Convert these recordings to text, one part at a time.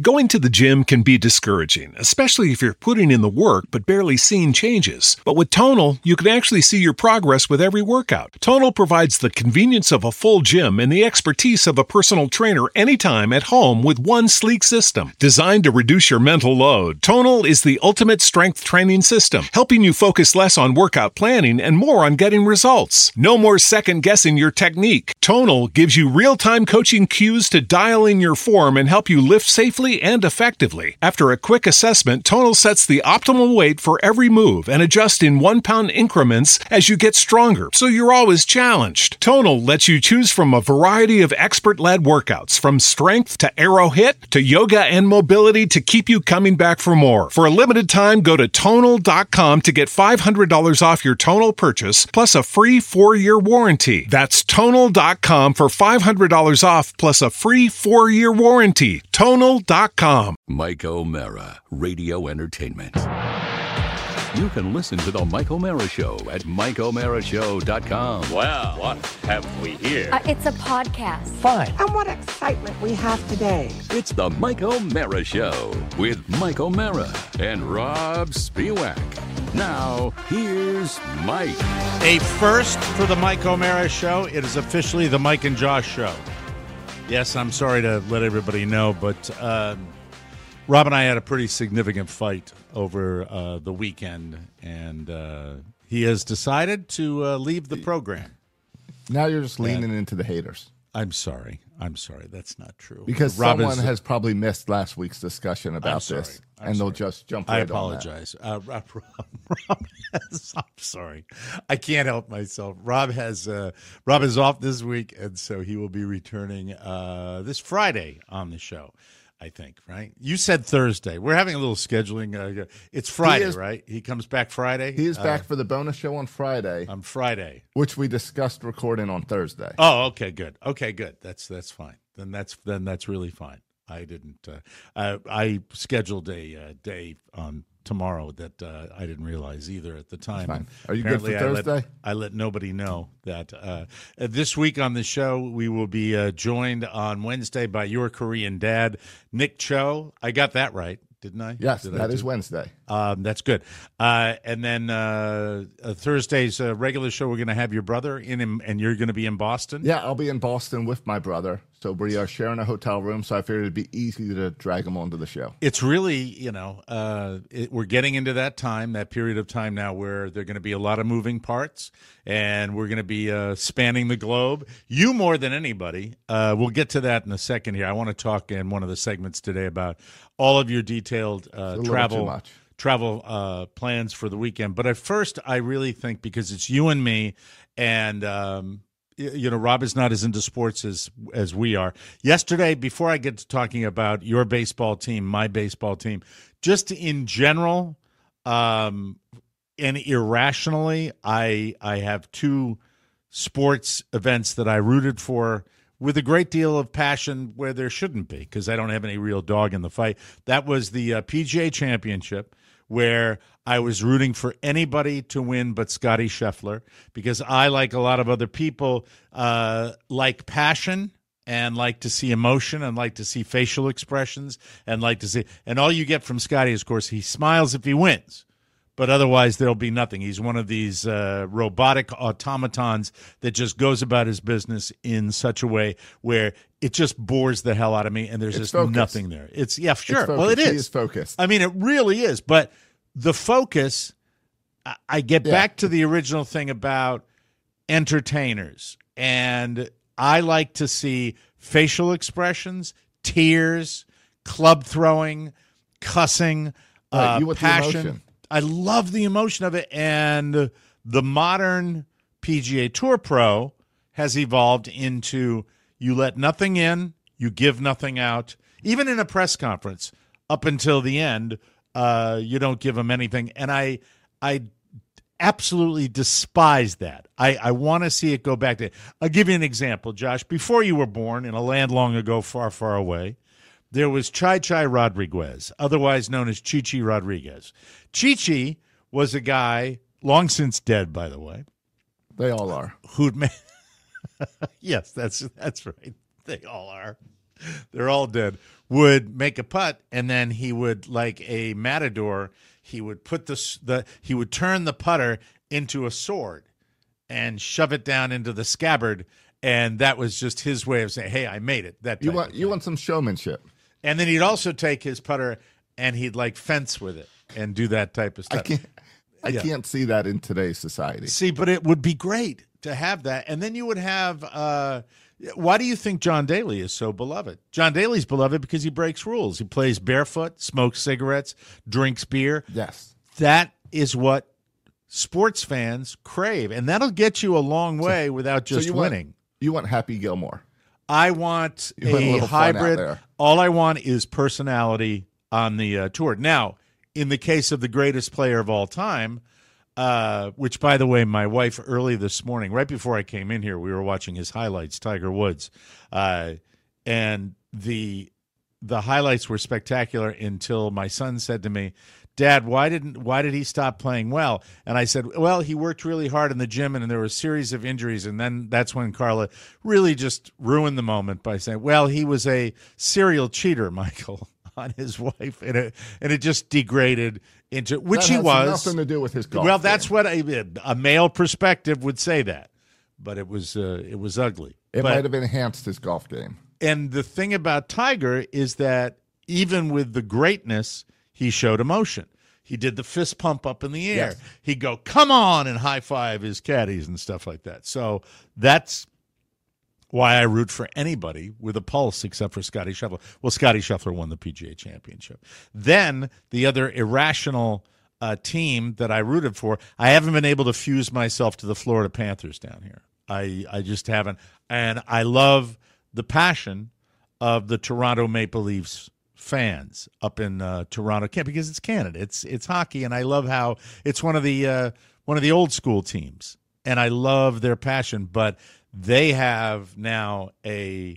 Going to the gym can be discouraging, especially if you're putting in the work but barely seeing changes. But with Tonal, you can actually see your progress with every workout. Tonal provides the convenience of a full gym and the expertise of a personal trainer anytime at home with one sleek system. Designed to reduce your mental load, Tonal is the ultimate strength training system, helping you focus less on workout planning and more on getting results. No more second-guessing your technique. Tonal gives you real-time coaching cues to dial in your form and help you lift safely and effectively. After a quick assessment, Tonal sets the optimal weight for every move and adjusts in 1 pound increments as you get stronger, so you're always challenged. Tonal lets you choose from a variety of expert-led workouts, from strength to aero hit to yoga and mobility, to keep you coming back for more. For a limited time, go to Tonal.com to get $500 off your Tonal purchase, plus a free 4-year warranty. That's Tonal.com for $500 off, plus a free 4-year warranty. Tonal.com. Mike O'Mara, Radio Entertainment. You can listen to The Mike O'Mara Show at MikeO'MaraShow.com. Well, what have we here? It's a podcast. Fine. And what excitement we have today. It's The Mike O'Mara Show with Mike O'Mara and Rob Spiewak. Now, here's Mike. A first for The Mike O'Mara Show. It is officially The Mike and Josh Show. Yes, I'm sorry to let everybody know, but Rob and I had a pretty significant fight over the weekend, and he has decided to leave the program. Now you're just leaning into the haters. I'm sorry. That's not true. Because someone has probably missed last week's discussion about this, and they'll just jump right on that. I apologize. Rob has, I'm sorry. I can't help myself. Rob is off this week, and so he will be returning this Friday on the show, I think, right? You said Thursday. We're having a little scheduling. It's Friday, right? He comes back Friday? He is back for the bonus show on Friday. On Friday. Which we discussed recording on Thursday. Oh, okay, good. That's fine. Then that's really fine. I didn't. I scheduled a day on tomorrow that I didn't realize either at the time. Fine. Are you good for Thursday? I let nobody know that this week on the show we will be joined on Wednesday by your Korean dad, Nick Cho. I got that right, didn't I? Yes, that is Wednesday. That's good. And then Thursday's regular show, we're going to have your brother in, and you're going to be in Boston? Yeah, I'll be in Boston with my brother. So we are sharing a hotel room, so I figured it'd be easy to drag him onto the show. It's really, we're getting into that period of time now where there are going to be a lot of moving parts, and we're going to be spanning the globe. You more than anybody. We'll get to that in a second here. I want to talk in one of the segments today about all of your detailed travel plans for the weekend. But at first, I really think, because it's you and me, and Rob is not as into sports as we are. Yesterday, before I get to talking about your baseball team, my baseball team, just in general, and irrationally, I have two sports events that I rooted for with a great deal of passion where there shouldn't be, because I don't have any real dog in the fight. That was the PGA Championship, where I was rooting for anybody to win but Scottie Scheffler, because I, like a lot of other people, like passion and like to see emotion and like to see facial expressions and all you get from Scottie is, of course, he smiles if he wins, but otherwise there'll be nothing. He's one of these robotic automatons that just goes about his business in such a way where it just bores the hell out of me, and there's just nothing there. Sure. Well, it is. He is focused. I mean, it really is. But the focus, I get back to the original thing about entertainers, and I like to see facial expressions, tears, club throwing, cussing, passion. I love the emotion of it, and the modern PGA Tour Pro has evolved into you let nothing in, you give nothing out. Even in a press conference, up until the end, you don't give them anything. And I absolutely despise that. I want to see it go back to. I'll give you an example, Josh. Before you were born, in a land long ago, far, far away, there was Chai Chai Rodriguez, otherwise known as Chi Chi Rodriguez. Chi Chi was a guy, long since dead, by the way. They all are. Who'd made. Yes, that's right. They all are. They're all dead. would make a putt, and then he would, like a matador, he would put he would turn the putter into a sword and shove it down into the scabbard, and that was just his way of saying, "Hey, I made it." That You want some showmanship. and then he'd also take his putter and he'd like fence with it and do that type of stuff. I can't see that in today's society. See, but it would be great to have that. And then you would have why do you think John Daly is so beloved? John Daly's beloved because he breaks rules. He plays barefoot, smokes cigarettes, drinks beer. Yes. That is what sports fans crave, and that'll get you a long way without just winning. You want Happy Gilmore. I want a hybrid. All I want is personality on the tour. Now, in the case of the greatest player of all time, which, by the way, my wife early this morning, right before I came in here, we were watching his highlights, Tiger Woods, and the highlights were spectacular until my son said to me, "Dad, why did he stop playing well?" And I said, "Well, he worked really hard in the gym, and there were a series of injuries." And then that's when Carla really just ruined the moment by saying, "Well, he was a serial cheater, Michael," on his wife, and it just degraded into which he was. Nothing to do with his golf. Well, that's what a male perspective would say that, but it was ugly. It might have enhanced his golf game. And the thing about Tiger is that even with the greatness, he showed emotion. He did the fist pump up in the air. Yes. He'd go, "Come on," and high five his caddies and stuff like that. So that's why I root for anybody with a pulse except for Scotty Scheffler. Well, Scotty Scheffler won the PGA Championship. Then the other irrational team that I rooted for, I haven't been able to fuse myself to the Florida Panthers down here. I just haven't. And I love the passion of the Toronto Maple Leafs fans up in Toronto, because it's Canada, it's hockey, and I love how it's one of the old school teams, and I love their passion. But they have now a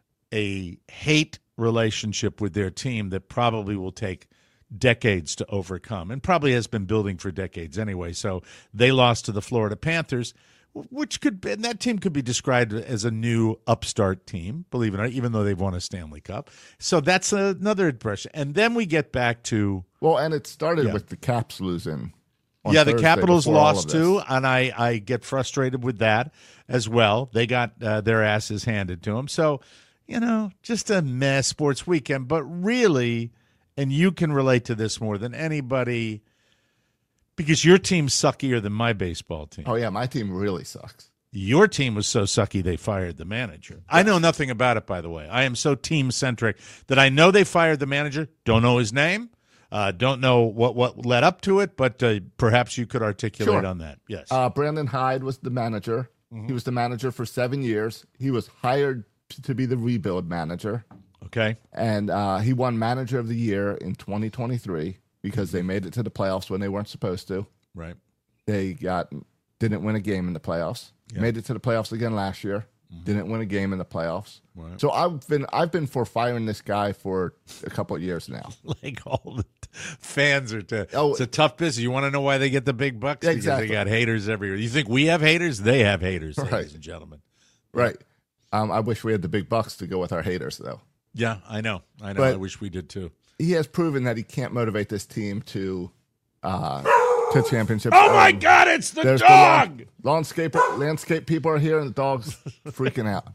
hate relationship with their team that probably will take decades to overcome, and probably has been building for decades anyway. So they lost to the Florida Panthers, which and that team could be described as a new upstart team, believe it or not, even though they've won a Stanley Cup. So that's another impression. And then we get back to and it started with the Caps losing. The Capitals lost too, and I get frustrated with that as well. They got their asses handed to them. So, just a mess sports weekend. But really, and you can relate to this more than anybody, because your team's suckier than my baseball team. Oh, yeah, my team really sucks. Your team was so sucky they fired the manager. Yes. I know nothing about it, by the way. I am so team-centric that I know they fired the manager, don't know his name, don't know what led up to it, but perhaps you could articulate on that. Yes. Brandon Hyde was the manager. Mm-hmm. He was the manager for 7 years. He was hired to be the rebuild manager. Okay. And he won Manager of the Year in 2023. Because they made it to the playoffs when they weren't supposed to. Right. They didn't win a game in the playoffs. Yep. Made it to the playoffs again last year. Mm-hmm. Didn't win a game in the playoffs. Right. So I've been for firing this guy for a couple of years now. Like all the fans are. It's a tough business. You want to know why they get the big bucks? Exactly. Because they got haters everywhere. You think we have haters? They have haters, ladies and gentlemen. Right. I wish we had the big bucks to go with our haters, though. Yeah, I know. But I wish we did too. He has proven that he can't motivate this team to championships. Oh my God! It's the dog. Landscape people are here, and the dog's freaking out.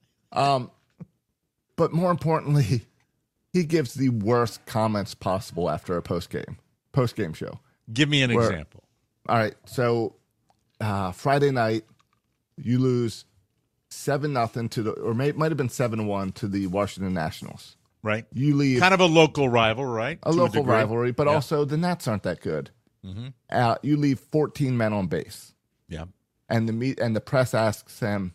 But more importantly, he gives the worst comments possible after a post game show. Give me an example. All right, so Friday night, you lose 7-0 or might have been 7-1 to the Washington Nationals. Right. You leave kind of a local rival, right? A local rivalry, but also the Nats aren't that good. Mm-hmm. You leave 14 men on base. Yeah. And the press asks him,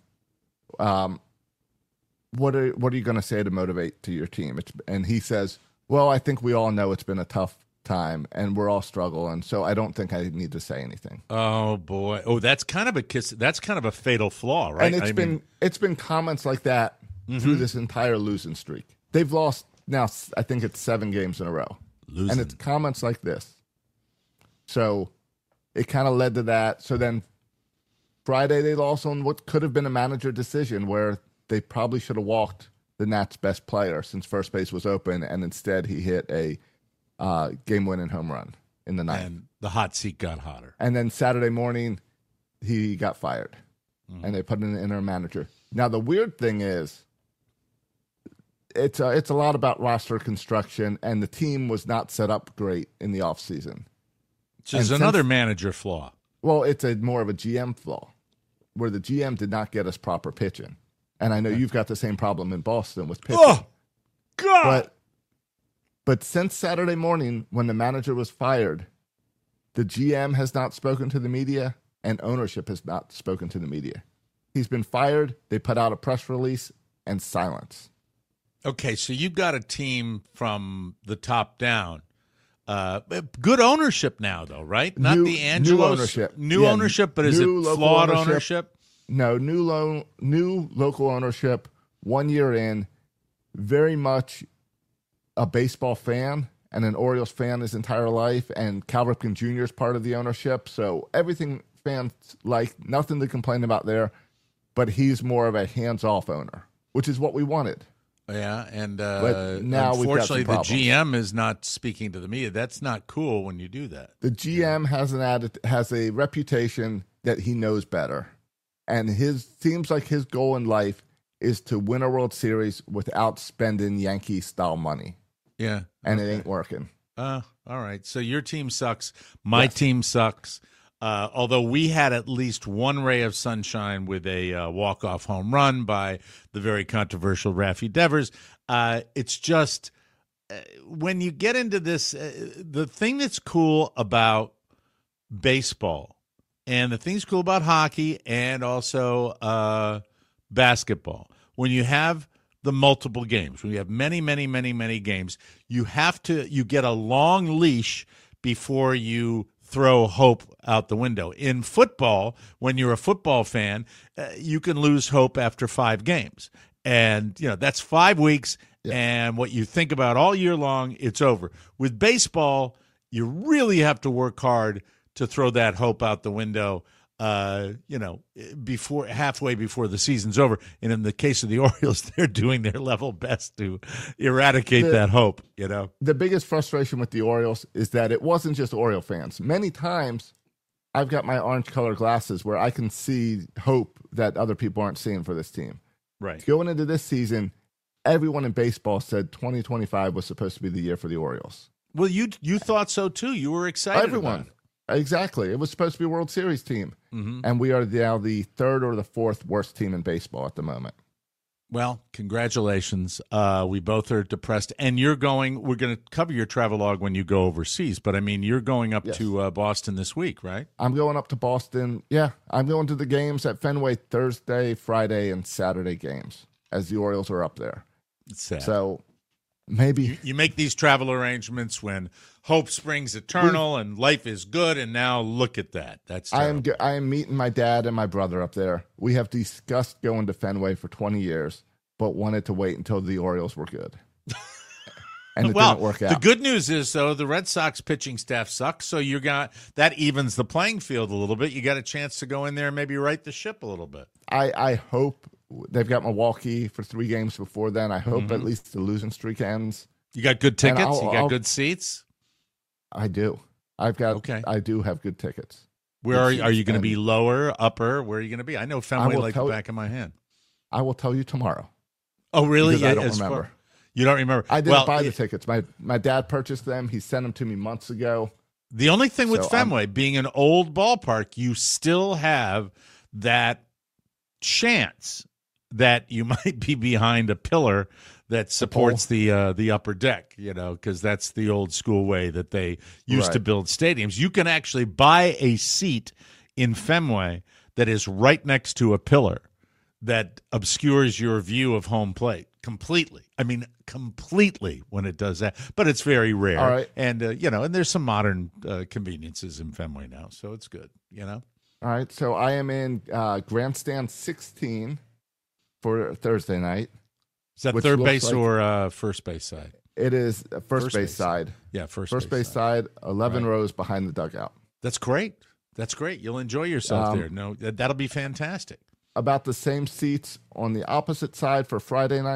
what are you going to say to motivate to your team? And he says, "Well, I think we all know it's been a tough time and we're all struggling, so I don't think I need to say anything." Oh boy. Oh, that's kind of a kiss. That's kind of a fatal flaw, right? And it's been comments like that through this entire losing streak. They've lost now, I think it's 7 games in a row. And it's comments like this. So it kind of led to that. So then Friday they lost on what could have been a manager decision where they probably should have walked the Nats' best player since first base was open, and instead he hit a game-winning home run in the ninth. And the hot seat got hotter. And then Saturday morning, he got fired, and they put in an interim manager. Now, the weird thing is, it's a lot about roster construction, and the team was not set up great in the offseason. Which is another manager flaw. Well, it's more of a GM flaw, where the GM did not get us proper pitching. And I know you've got the same problem in Boston with pitching. Oh, God! But since Saturday morning, when the manager was fired, the GM has not spoken to the media, and ownership has not spoken to the media. He's been fired. They put out a press release, and silence. Okay, so you've got a team from the top down. Good ownership now, though, right? Not the Angelos. New ownership. New ownership, but is it flawed ownership? No, new local ownership, 1 year in, very much a baseball fan and an Orioles fan his entire life, and Cal Ripken Jr. is part of the ownership. So everything fans like, nothing to complain about there, but he's more of a hands-off owner, which is what we wanted. Yeah, and but now unfortunately we've got the GM is not speaking to the media. That's not cool when you do that. The GM has a reputation that he knows better. And seems like his goal in life is to win a World Series without spending Yankee-style money. Yeah. And it ain't working. All right. So your team sucks. My team sucks. Although we had at least one ray of sunshine with a walk-off home run by the very controversial Rafi Devers. It's just when you get into this, the thing that's cool about baseball and the thing's cool about hockey and also basketball, when you have the multiple games, when you have many, many, many, many games, you get a long leash before you throw hope out the window. In football, when you're a football fan, you can lose hope after 5 games. And, that's 5 weeks, and what you think about all year long, it's over. With baseball, you really have to work hard to throw that hope out the window, halfway before the season's over. And in the case of the Orioles, they're doing their level best to eradicate that hope, The biggest frustration with the Orioles is that it wasn't just Oriole fans. Many times, I've got my orange-colored glasses where I can see hope that other people aren't seeing for this team. Right. Going into this season, everyone in baseball said 2025 was supposed to be the year for the Orioles. Well, you thought so, too. You were excited Everyone. about it. Exactly. It was supposed to be a World Series team. Mm-hmm. And we are now the 3rd or the 4th worst team in baseball at the moment. Well, congratulations. We both are depressed. And we're going to cover your travelogue when you go overseas. But, you're going up to Boston this week, right? I'm going up to Boston. Yeah, I'm going to the games at Fenway Thursday, Friday, and Saturday games as the Orioles are up there. It's sad. So maybe you make these travel arrangements when hope springs eternal and life is good, and now look at that. That's terrible. I am meeting my dad and my brother up there. We have discussed going to Fenway for 20 years, but wanted to wait until the Orioles were good. And it didn't work out. The good news is, though, the Red Sox pitching staff sucks, so that evens the playing field a little bit. You got a chance to go in there and maybe right the ship a little bit. I hope they've got Milwaukee for 3 games before then. I hope at least the losing streak ends. You got good tickets? You got good seats? I do. I do have good tickets. Where are you going to be? Lower, upper? Where are you going to be? I know Fenway like the back of my hand. I will tell you tomorrow. Oh, really? I don't remember. You don't remember? I didn't buy the tickets. My dad purchased them. He sent them to me months ago. The only thing with Fenway being an old ballpark, you still have that chance that you might be behind a pillar that supports the upper deck, because that's the old school way that they used to build stadiums. You can actually buy a seat in Fenway that is right next to a pillar that obscures your view of home plate completely. Completely when it does that. But it's very rare. All right. And, and there's some modern conveniences in Fenway now, so it's good, All right, so I am in Grandstand 16 for Thursday night. Is that third base or first base side? It is first base side. Yeah, first base side, 11 rows behind the dugout. That's great. You'll enjoy yourself there. No, that'll be fantastic. About the same seats on the opposite side for Friday night.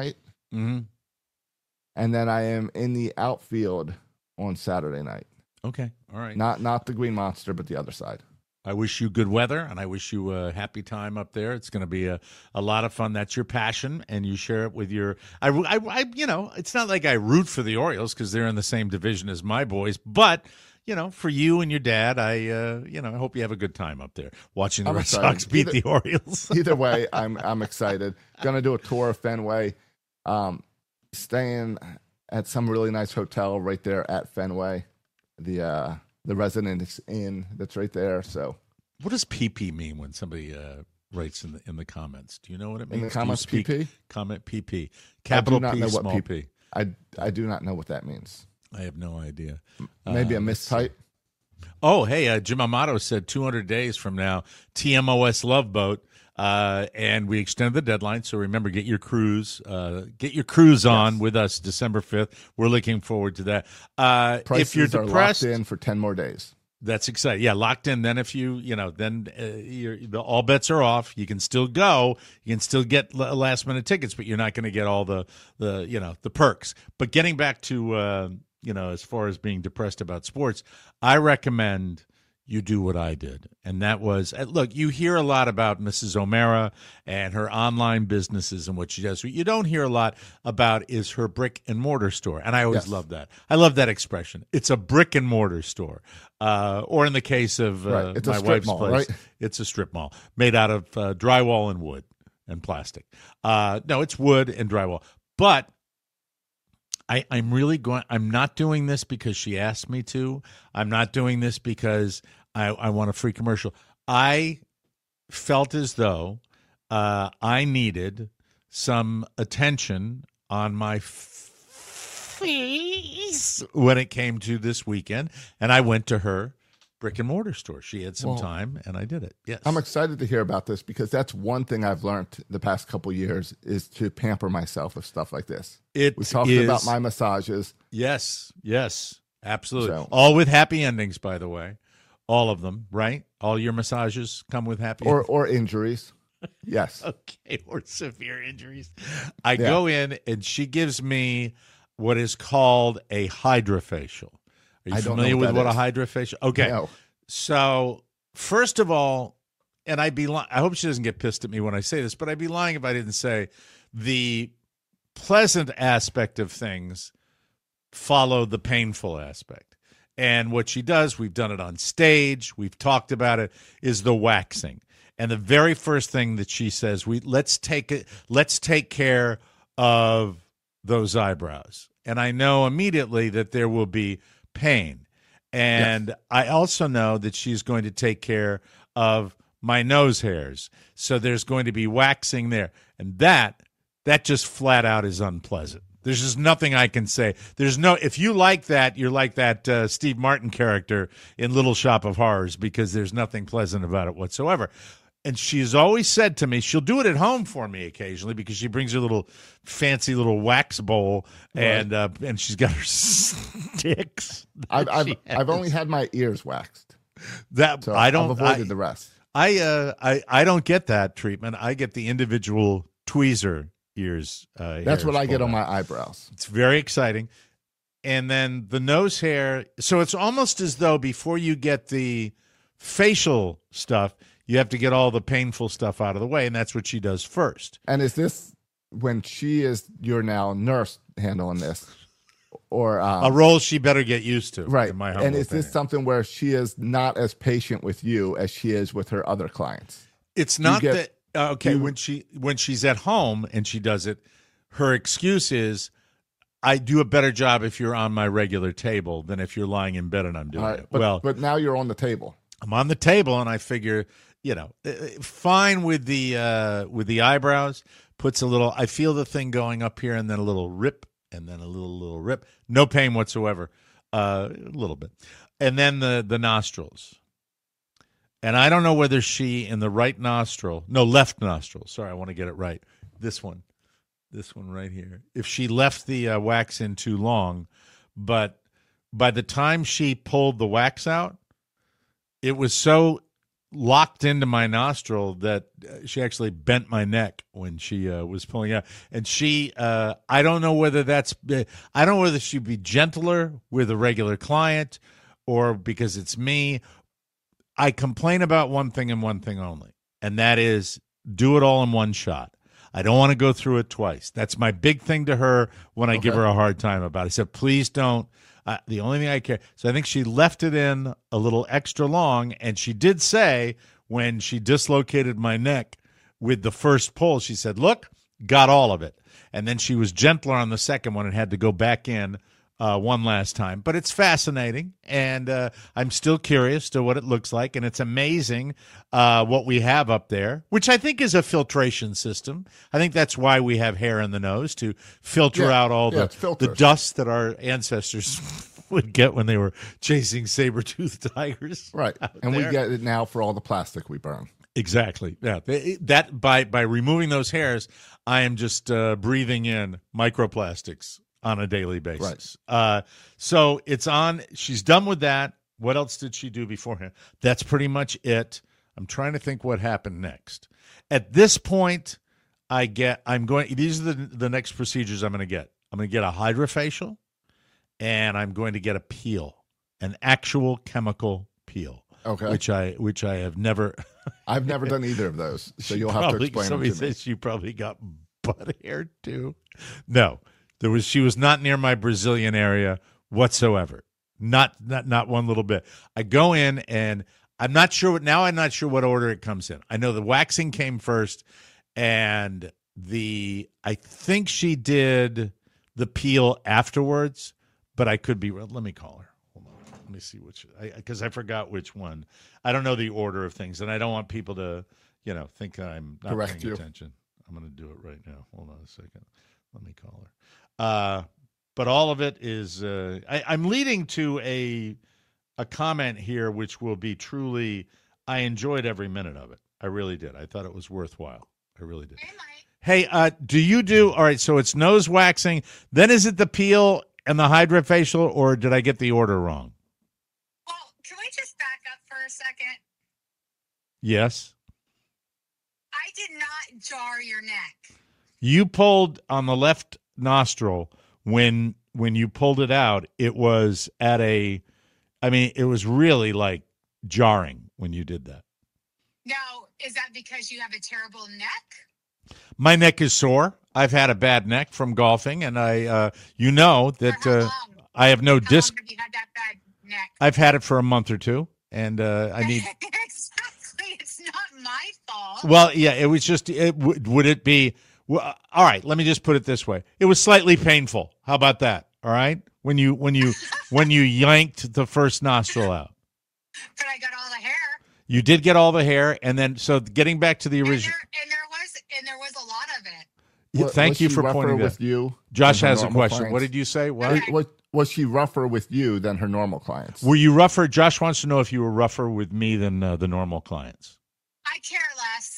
Mm-hmm. And then I am in the outfield on Saturday night. Okay. All right. Not the Green Monster, but the other side. I wish you good weather, and I wish you a happy time up there. It's going to be a lot of fun. That's your passion, and you share it with your. It's not like I root for the Orioles because they're in the same division as my boys, but for you and your dad, I hope you have a good time up there watching the Red Sox beat the Orioles. Either way, I'm excited. Going to do a tour of Fenway, staying at some really nice hotel right there at Fenway. The Residence Inn that's right there. So, what does PP mean when somebody writes in the comments? Do you know what it means? In the comments, PP? Comment PP. Capital P, small p. I do not know what that means. I have no idea. Maybe a mistype. Oh, hey, Jim Amato said 200 days from now, TMOS Love Boat. And we extended the deadline, so remember, get your cruise on with us December 5th. We're looking forward to that. Prices if you're depressed, are locked in for 10 more days. That's exciting. Yeah, locked in. Then if all bets are off. You can still go. You can still get last minute tickets, but you're not going to get all the perks. But getting back to as far as being depressed about sports, I recommend you do what I did. And that was, look, you hear a lot about Mrs. O'Mara and her online businesses and what she does. What you don't hear a lot about is her brick and mortar store. And I always love that. I love that expression. It's a brick and mortar store. Or in the case of my wife's mall, place, right? It's a strip mall made out of drywall and wood and plastic. No, it's wood and drywall. But I'm not doing this because she asked me to. I'm not doing this because I want a free commercial. I felt as though I needed some attention on my face when it came to this weekend, and I went to her brick and mortar store. She had some time, and I did it. Yes, I'm excited to hear about this because that's one thing I've learned the past couple years is to pamper myself with stuff like this. We talked about my massages. Yes, absolutely. So, all with happy endings, by the way. All of them, right? All your massages come with happy endings. Or injuries. Yes. Okay, or severe injuries. I go in, and she gives me what is called a hydrofacial. Are you familiar with what a hydrofacial? Okay. No. So, first of all, and I hope she doesn't get pissed at me when I say this, but I'd be lying if I didn't say the pleasant aspect of things follow the painful aspect. And what she does, we've done it on stage, we've talked about it, is the waxing. And the very first thing that she says, let's take care of those eyebrows. And I know immediately that there will be pain. And yes. I also know that she's going to take care of my nose hairs. So there's going to be waxing there. And that just flat out is unpleasant. There's just nothing I can say. If you like that, you're like that Steve Martin character in Little Shop of Horrors, because there's nothing pleasant about it whatsoever. And she's always said to me, she'll do it at home for me occasionally because she brings her little fancy little wax bowl, and she's got her sticks. I've only had my ears waxed. So I've avoided the rest. I don't get that treatment. I get the individual tweezer ears. That's what I get on my eyebrows. It's very exciting. And then the nose hair. So it's almost as though before you get the facial stuff, you have to get all the painful stuff out of the way, and that's what she does first. And is this when she is your now nurse handling this? Or a role she better get used to, right? In my humble and is opinion. This something where she is not as patient with you as she is with her other clients? It's not that. Okay, when she's at home and she does it, her excuse is, I do a better job if you're on my regular table than if you're lying in bed and I'm doing it. But now you're on the table. I'm on the table, and I figure, fine with the eyebrows. Puts a little. I feel the thing going up here, and then a little rip, and then a little rip. No pain whatsoever. A little bit, and then the nostrils. And I don't know whether she in the left nostril. Sorry, I want to get it right. This one right here. If she left the wax in too long, but by the time she pulled the wax out, it was so locked into my nostril that she actually bent my neck when she was pulling out. And she, I don't know whether I don't know whether she'd be gentler with a regular client or because it's me. I complain about one thing and one thing only, and that is do it all in one shot. I don't want to go through it twice. That's my big thing to her when I give her a hard time about it. I said, please don't. The only thing I care. So I think she left it in a little extra long, and she did say when she dislocated my neck with the first pull, she said, look, got all of it. And then she was gentler on the second one and had to go back in one last time. But it's fascinating, and I'm still curious to what it looks like, and it's amazing what we have up there, which I think is a filtration system. I think that's why we have hair in the nose, to filter out all the dust that our ancestors would get when they were chasing saber-toothed tigers. Right, and we get it now for all the plastic we burn. Exactly. Yeah. That by removing those hairs, I am just breathing in microplastics on a daily basis. Right. So it's on. She's done with that. What else did she do beforehand? That's pretty much it. I'm trying to think what happened next. At this point, these are the next procedures I'm going to get. I'm going to get a hydrofacial, and I'm going to get a peel, an actual chemical peel. Okay. Which I have never. I've never done either of those, so you'll have to explain. Somebody says she probably got butt hair too. No. She was not near my Brazilian area whatsoever. Not one little bit. I go in and I'm not sure what order it comes in. I know the waxing came first, and I think she did the peel afterwards, but I could be. Let me call her. Hold on. Let me see because I forgot which one. I don't know the order of things, and I don't want people to think I'm not paying attention. I'm going to do it right now. Hold on a second. Let me call her. But all of it is I'm leading to a comment here which will be truly, I enjoyed every minute of it. I really did. I thought it was worthwhile. I really did. Hey, all right, so it's nose waxing, then is it the peel and the hydrofacial, or did I get the order wrong? Well, can we just back up for a second? Yes. I did not jar your neck. You pulled on the left nostril. When you pulled it out, it was it was really like jarring when you did that. Now, is that because you have a terrible neck? My neck is sore. I've had a bad neck from golfing, and I that I have no disc. How long have you had that bad neck? I've had it for a month or two, and I need. Exactly, it's not my fault. Well, yeah, it was just. Would it be? Well, all right, let me just put it this way. It was slightly painful. How about that? All right? When you yanked the first nostril out. But I got all the hair. You did get all the hair, and then so getting back to the original. And there was a lot of it. Thank you for pointing that. With you Josh has a question. Clients? What did you say? What? Was she rougher with you than her normal clients? Were you rougher? Josh wants to know if you were rougher with me than the normal clients. I care less.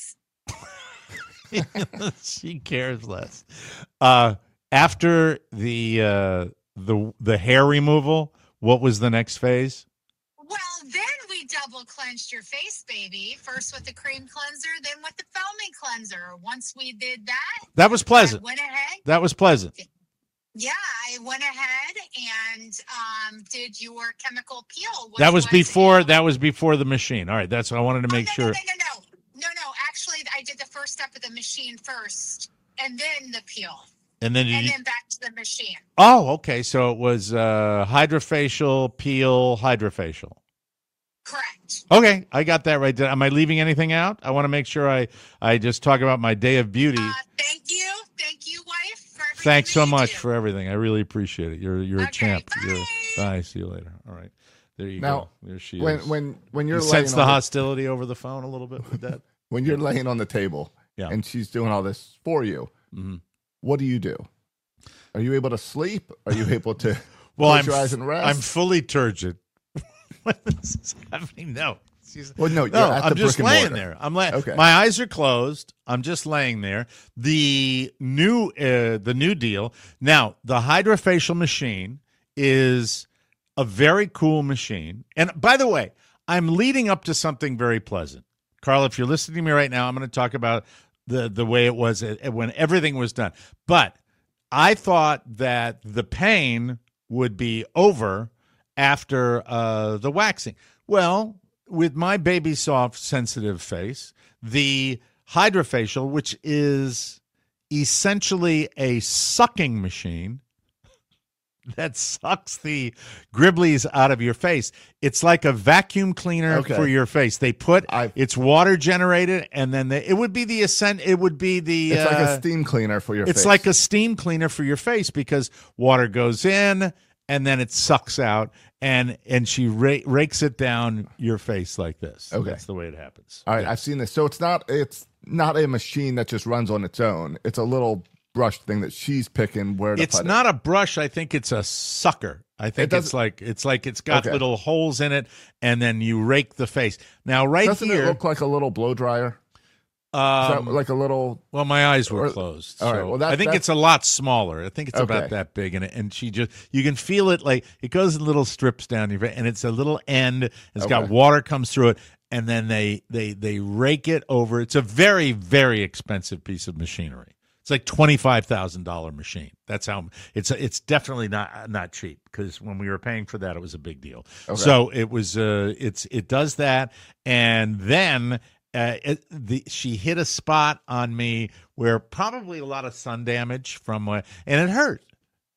She cares less. After the hair removal, what was the next phase? Well, then we double cleansed your face, baby. First with the cream cleanser, then with the foaming cleanser. Once we did that was pleasant. I went ahead. That was pleasant. Yeah, I went ahead and did your chemical peel. That was before the machine. All right, that's what I wanted to make sure. No. Actually, I did the first step of the machine first, and then the peel. And then back to the machine. Oh, okay. So it was hydrofacial, peel, hydrofacial. Correct. Okay, I got that right. Am I leaving anything out? I want to make sure I just talk about my day of beauty. Thank you, wife. For everything Thanks so much do. for everything. I really appreciate it. You're a champ. Bye. Bye. See you later. All right. There you now, go. There she is. When you're you sense the hostility over the phone a little bit with that. When you're laying on the table, and she's doing all this for you, what do you do? Are you able to sleep? Are you able to close your eyes and rest? I'm fully turgid. What this is happening? No. I'm just laying there. Okay. My eyes are closed. I'm just laying there. The new deal. Now, the hydrofacial machine is a very cool machine. And by the way, I'm leading up to something very pleasant. Carl, if you're listening to me right now, I'm going to talk about the way it was when everything was done. But I thought that the pain would be over after the waxing. Well, with my baby soft, sensitive face, the Hydrofacial, which is essentially a sucking machine that sucks the gribblies out of your face. It's like a vacuum cleaner for your face. They put it's water generated, and then it would be the ascent. It would be the. It's like a steam cleaner for your face. It's like a steam cleaner for your face because water goes in and then it sucks out, and she rakes it down your face like this. Okay, that's the way it happens. All right, I've seen this. So it's not a machine that just runs on its own. It's a little brush thing that she's picking where to it's put not it. a brush. I think it's a sucker. I think it's like it's got little holes in it, and then you rake the face. Now, Doesn't here, it look like a little blow dryer? Is that like a little? Well, my eyes were closed. All right. So Well, I think it's a lot smaller. I think it's about that big, and she you can feel it like it goes in little strips down your face, and it's a little end. It's got water comes through it, and then they rake it over. It's a very, very expensive piece of machinery. It's like $25,000 machine. That's how it's definitely not cheap, because when we were paying for that, it was a big deal. Okay. So it was it does that, and then she hit a spot on me where probably a lot of sun damage from and it hurt,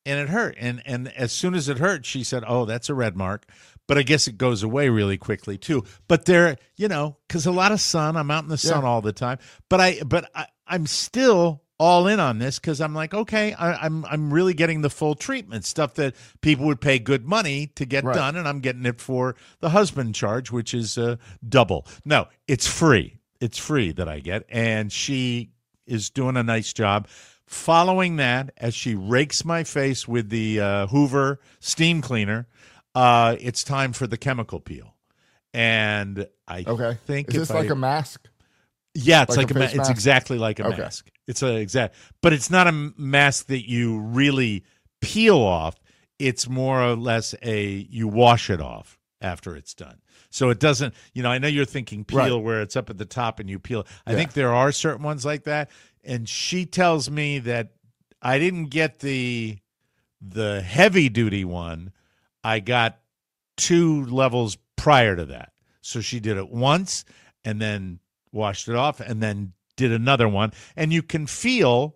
and as soon as it hurt, she said, "Oh, that's a red mark." But I guess it goes away really quickly too. But because a lot of sun, I'm out in the sun all the time. But I'm still all in on this because I'm like, okay, I'm really getting the full treatment, stuff that people would pay good money to get done, and I'm getting it for the husband charge, which is double. No, it's free. It's free that I get, and she is doing a nice job. Following that, as she rakes my face with the Hoover steam cleaner, it's time for the chemical peel. And I think is this like a mask? Yeah, it's like a mask. It's exactly like a mask. It's but it's not a mask that you really peel off. It's more or less you wash it off after it's done. So it doesn't, I know you're thinking peel where it's up at the top and you peel. I think there are certain ones like that. And she tells me that I didn't get the heavy duty one. I got 2 levels prior to that. So she did it once and then washed it off and then did another one. And you can feel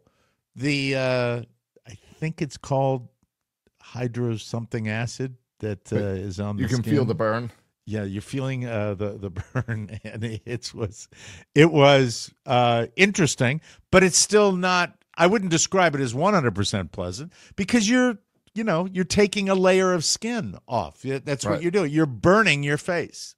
I think it's called hydro something acid that is on the skin. You can feel the burn. Yeah, you're feeling the burn, and it was interesting, but it's still not. I wouldn't describe it as 100% pleasant because you're taking a layer of skin off. That's what you're doing. You're burning your face.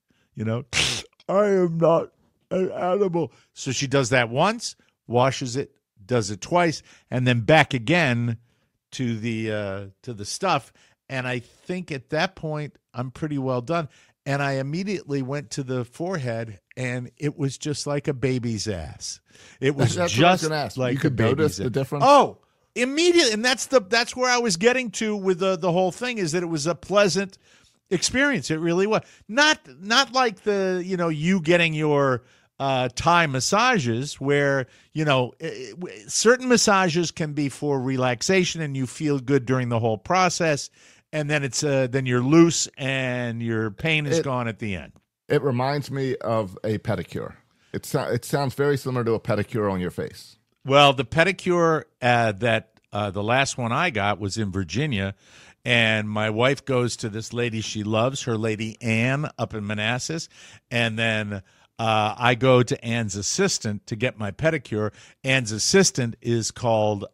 I am not an animal. So she does that once, washes it, does it twice, and then back again to the stuff. And I think at that point I'm pretty well done. And I immediately went to the forehead, and it was just like a baby's ass. It was just like you could notice the difference. Oh, immediately, and that's where I was getting to with the whole thing, is that it was a pleasant experience. It really was not like you getting your Thai massages where certain massages can be for relaxation and you feel good during the whole process. And then then you're loose and your pain is gone at the end. It reminds me of a pedicure. It sounds very similar to a pedicure on your face. Well, the pedicure that the last one I got was in Virginia, and my wife goes to this lady she loves, her lady Ann, up in Manassas, and then I go to Ann's assistant to get my pedicure. Ann's assistant is called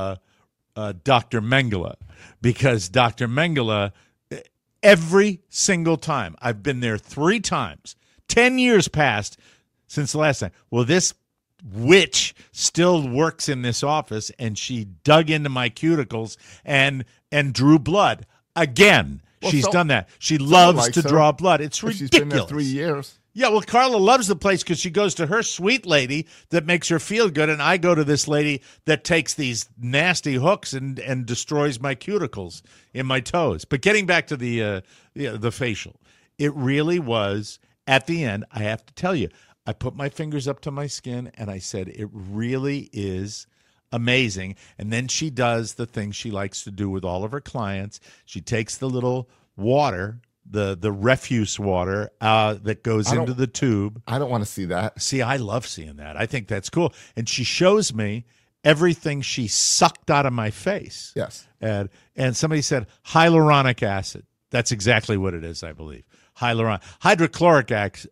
Dr. Mengele, because Dr. Mengele, every single time, I've been there 3 times, 10 years passed since the last time. Well, this witch still works in this office, and she dug into my cuticles and drew blood again. Well, she's done that. She loves to draw blood. It's ridiculous. She's been there 3 years. Yeah, well, Carla loves the place because she goes to her sweet lady that makes her feel good, and I go to this lady that takes these nasty hooks and destroys my cuticles in my toes. But getting back to the facial, it really was at the end, I have to tell you, I put my fingers up to my skin and I said, it really is amazing. And then she does the thing she likes to do with all of her clients. She takes the little water, the refuse water that goes into the tube. I don't want to see that. See, I love seeing that. I think that's cool. And she shows me everything she sucked out of my face. Yes. And somebody said hyaluronic acid. That's exactly what it is, I believe. Hydrochloric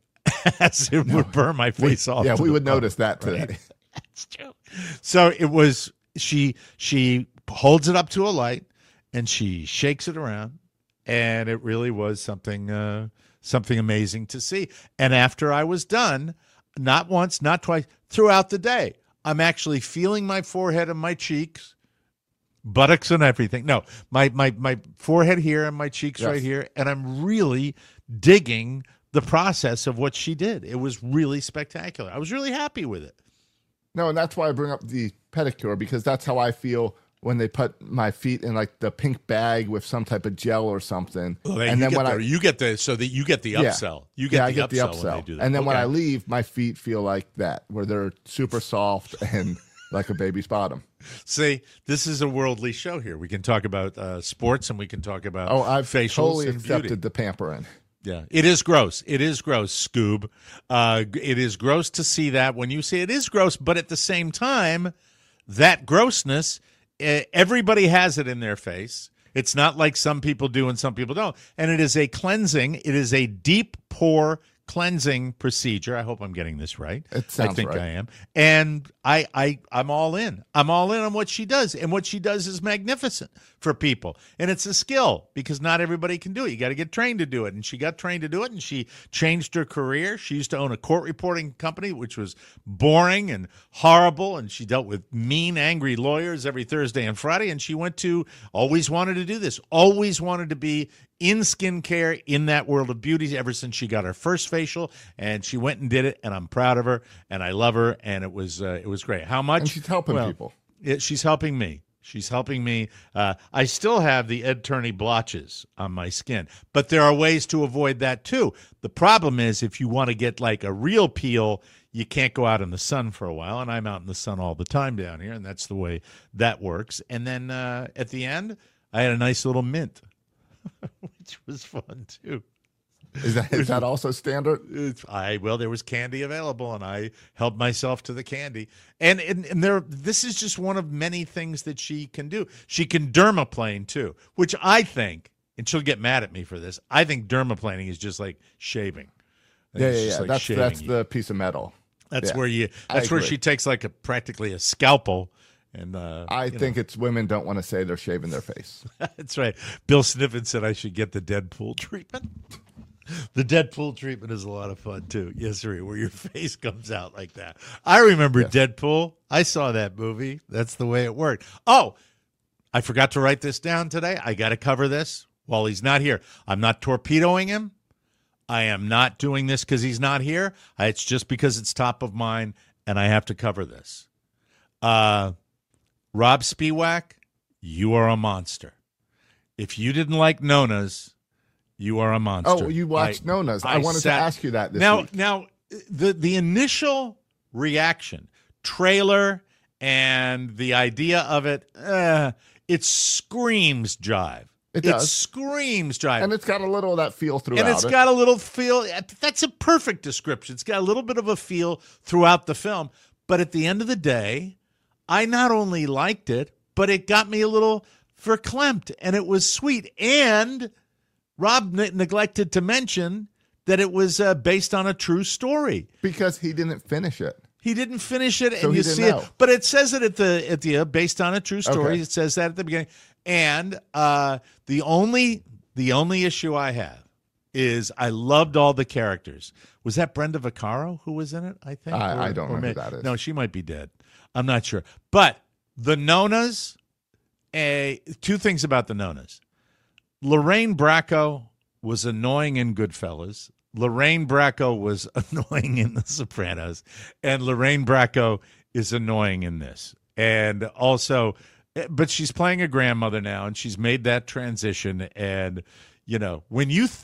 acid would burn my face off. Yeah, we would notice that today. Right? That's true. So it was, she holds it up to a light and she shakes it around, and it really was something amazing to see. And after I was done, not once, not twice, throughout the day, I'm actually feeling my forehead and my cheeks, buttocks and everything. No, my forehead here and my cheeks right here, and I'm really digging the process of what she did. It was really spectacular. I was really happy with it. No, and that's why I bring up the pedicure, because that's how I feel when they put my feet in like the pink bag with some type of gel or something. Well, and then when you get the upsell. You get I get the upsell. When they do that. And then when I leave, my feet feel like that, where they're super soft and like a baby's bottom. See, this is a worldly show here. We can talk about sports and we can talk about I've facials totally and accepted beauty. the pampering. Yeah, it is gross. It is gross, Scoob. It is gross to see that. When you say it is gross, but at the same time, that grossness, everybody has it in their face. It's not like some people do and some people don't. And it is a cleansing. It is a deep pore cleansing procedure. I hope I'm getting this right. It sounds I think right. I am. And I'm all in. I'm all in on what she does. And what she does is magnificent for people. And it's a skill, because not everybody can do it. You got to get trained to do it. And she got trained to do it, and she changed her career. She used to own a court reporting company, which was boring and horrible. And she dealt with mean, angry lawyers every Thursday and Friday. And she always wanted to do this, always wanted to be in skincare, in that world of beauty, ever since she got her first facial, and she went and did it, and I'm proud of her, and I love her, and it was great. How much? And she's helping people. She's helping me. She's helping me. I still have the Ed Turney blotches on my skin, but there are ways to avoid that too. The problem is, if you want to get like a real peel, you can't go out in the sun for a while, and I'm out in the sun all the time down here, and that's the way that works. And then at the end, I had a nice little mint, which was fun too. Is that also standard? Well, there was candy available, and I helped myself to the candy. And this is just one of many things that she can do. She can dermaplane too, which I think, and she'll get mad at me for this, I think dermaplaning is just like shaving. Yeah. Like that's the piece of metal. That's where she takes like practically a scalpel. And I think it's women don't want to say they're shaving their face. That's right. Bill Sniffen said I should get the Deadpool treatment. The Deadpool treatment is a lot of fun too. Yes, sir. Where your face comes out like that. I remember Deadpool. I saw that movie. That's the way it worked. Oh, I forgot to write this down today. I got to cover this while he's not here. I'm not torpedoing him. I am not doing this because he's not here. It's just because it's top of mind, and I have to cover this. Rob Spiewak, you are a monster. If you didn't like Nona's, you are a monster. Oh, you watched Nona's. I wanted to ask you that this week. Now, the initial reaction, trailer, and the idea of it, it screams jive. It does. It screams jive. And it's got a little of that feel throughout And it's got a little feel. That's a perfect description. It's got a little bit of a feel throughout the film. But at the end of the day, I not only liked it, but it got me a little verklempt, and it was sweet. And Rob neglected to mention that it was based on a true story. Because he didn't finish it. He didn't finish it, So and he you didn't see know. it. But it says it at the based on a true story. Okay. It says that at the beginning. And the only issue I have is I loved all the characters. Was that Brenda Vaccaro who was in it? I think I don't know who that is. No, she might be dead. I'm not sure. But the Nonas. Two things about the Nonas. Lorraine Bracco was annoying in Goodfellas. Lorraine Bracco was annoying in The Sopranos. And Lorraine Bracco is annoying in this. And also, but she's playing a grandmother now, and she's made that transition. And, when you think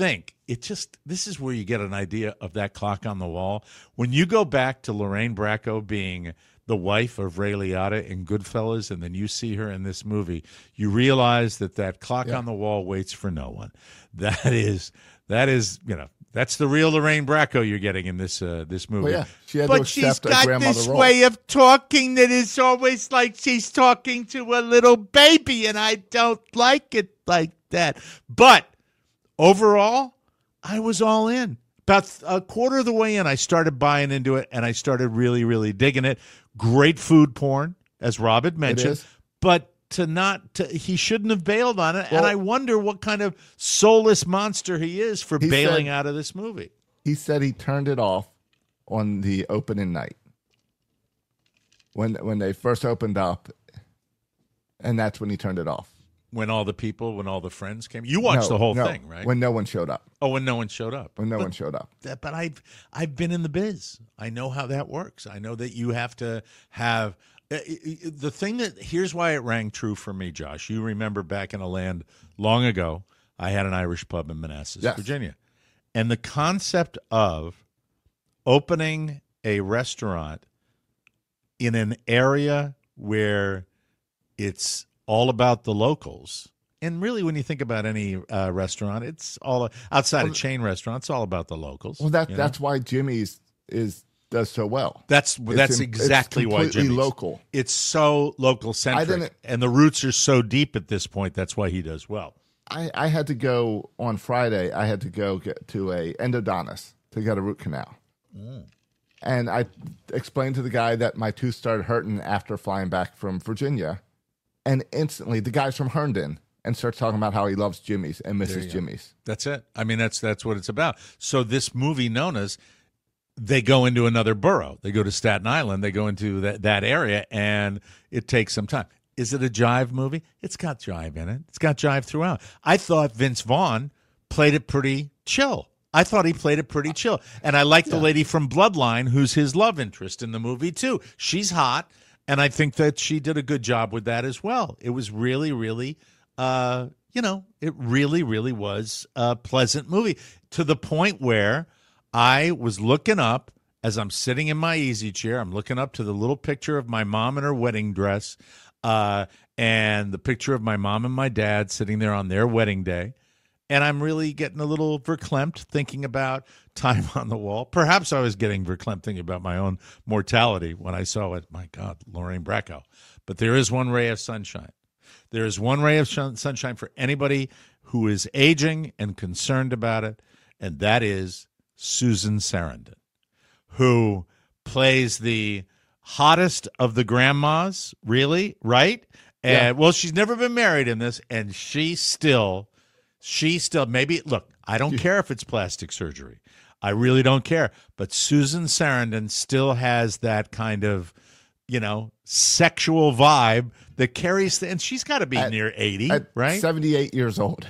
this is where you get an idea of that clock on the wall. When you go back to Lorraine Bracco being the wife of Ray Liotta in Goodfellas, and then you see her in this movie, you realize that clock on the wall waits for no one. That is, that's the real Lorraine Bracco you're getting in this movie. Well, yeah, she had but to she's accept a got grandmother this role. way of talking that is always like she's talking to a little baby, and I don't like it like that. But overall, I was all in. About a quarter of the way in, I started buying into it, and I started really, really digging it. Great food porn, as Rob had mentioned, but he shouldn't have bailed on it. Well, and I wonder what kind of soulless monster he is for bailing out of this movie. He said he turned it off on the opening night when they first opened up, and that's when he turned it off. When all the friends came, you watched the whole thing, right? When no one showed up. Oh, when no one showed up. When no one showed up. But I've been in the biz. I know how that works. I know that you have to have the thing here's why it rang true for me, Josh. You remember back in a land long ago, I had an Irish pub in Manassas, Virginia, and the concept of opening a restaurant in an area where it's all about the locals. And really, when you think about any restaurant, it's all outside of chain restaurants. It's all about the locals. Well, that's why Jimmy's does so well. That's exactly why Jimmy's local. It's so local centric, and the roots are so deep at this point. That's why he does well. I had to go on Friday. I had to go get to a endodontist to get a root canal. And I explained to the guy that my tooth started hurting after flying back from Virginia. And instantly, the guy's from Herndon and starts talking about how he loves Jimmy's and misses Jimmy's. That's it. I mean, that's what it's about. So this movie, Nona's, they go into another borough. They go to Staten Island. They go into that area, and it takes some time. Is it a jive movie? It's got jive in it. It's got jive throughout. I thought Vince Vaughn played it pretty chill. And I like the lady from Bloodline, who's his love interest in the movie, too. She's hot. And I think that she did a good job with that as well. It was really, really, it really, really was a pleasant movie to the point where I was looking up as I'm sitting in my easy chair. I'm looking up to the little picture of my mom in her wedding dress and the picture of my mom and my dad sitting there on their wedding day. And I'm really getting a little verklempt thinking about time on the wall. Perhaps I was getting verklempt thinking about my own mortality when I saw it. My God, Lorraine Bracco. But there is one ray of sunshine. There is one ray of sunshine for anybody who is aging and concerned about it, and that is Susan Sarandon, who plays the hottest of the grandmas, really, right? And well, she's never been married in this, and she still maybe, look, I don't care if it's plastic surgery. I really don't care. But Susan Sarandon still has that kind of, sexual vibe that carries, and she's got to be near 80, right? 78 years old.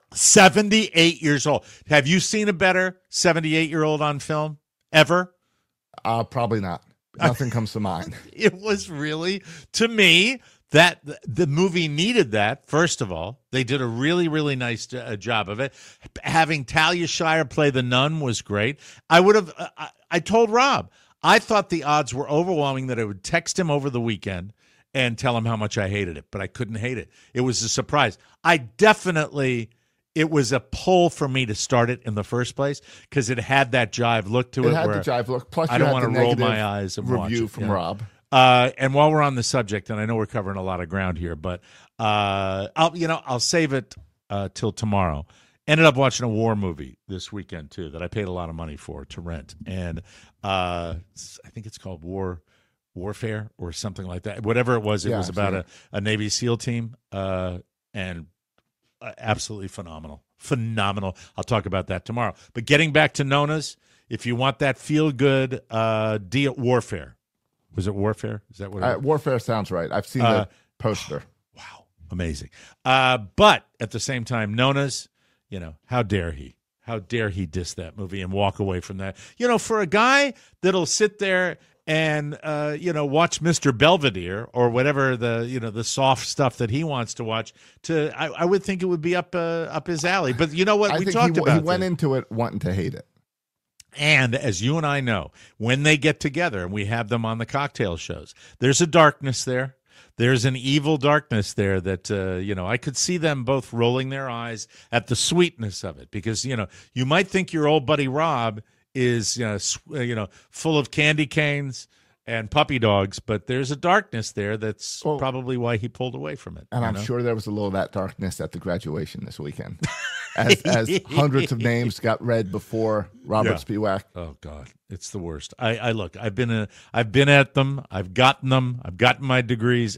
78 years old. Have you seen a better 78-year-old on film ever? Probably not. Nothing comes to mind. It was really, to me, that the movie needed that. First of all, they did a really, really nice job of it. Having Talia Shire play the nun was great. I told Rob, I thought the odds were overwhelming that I would text him over the weekend and tell him how much I hated it, but I couldn't hate it. It was a surprise. It was a pull for me to start it in the first place because it had that jive look to it. It had the jive look. Plus, I don't want to roll my eyes and watch it. Review from Rob. And while we're on the subject, and I know we're covering a lot of ground here, but I'll save it till tomorrow. Ended up watching a war movie this weekend too that I paid a lot of money for to rent, and I think it's called Warfare or something like that. Whatever it was about a Navy SEAL team, and absolutely phenomenal. I'll talk about that tomorrow. But getting back to Nona's, if you want that feel good, Warfare. Was it Warfare? Is that what it was? Warfare sounds right. I've seen the poster. Wow. Amazing. But at the same time, Nona's, how dare he? How dare he diss that movie and walk away from that? For a guy that'll sit there and watch Mr. Belvedere or whatever the soft stuff that he wants to watch. I would think it would be up his alley. But you know what? He went into it wanting to hate it. And as you and I know, when they get together and we have them on the cocktail shows, there's a darkness there. There's an evil darkness there that, I could see them both rolling their eyes at the sweetness of it because, you might think your old buddy Rob is, full of candy canes and puppy dogs, but there's a darkness there that's probably why he pulled away from it. And I'm sure there was a little of that darkness at the graduation this weekend. As hundreds of names got read before Robert Spiewak. Oh God, it's the worst. I've been at them. I've gotten my degrees.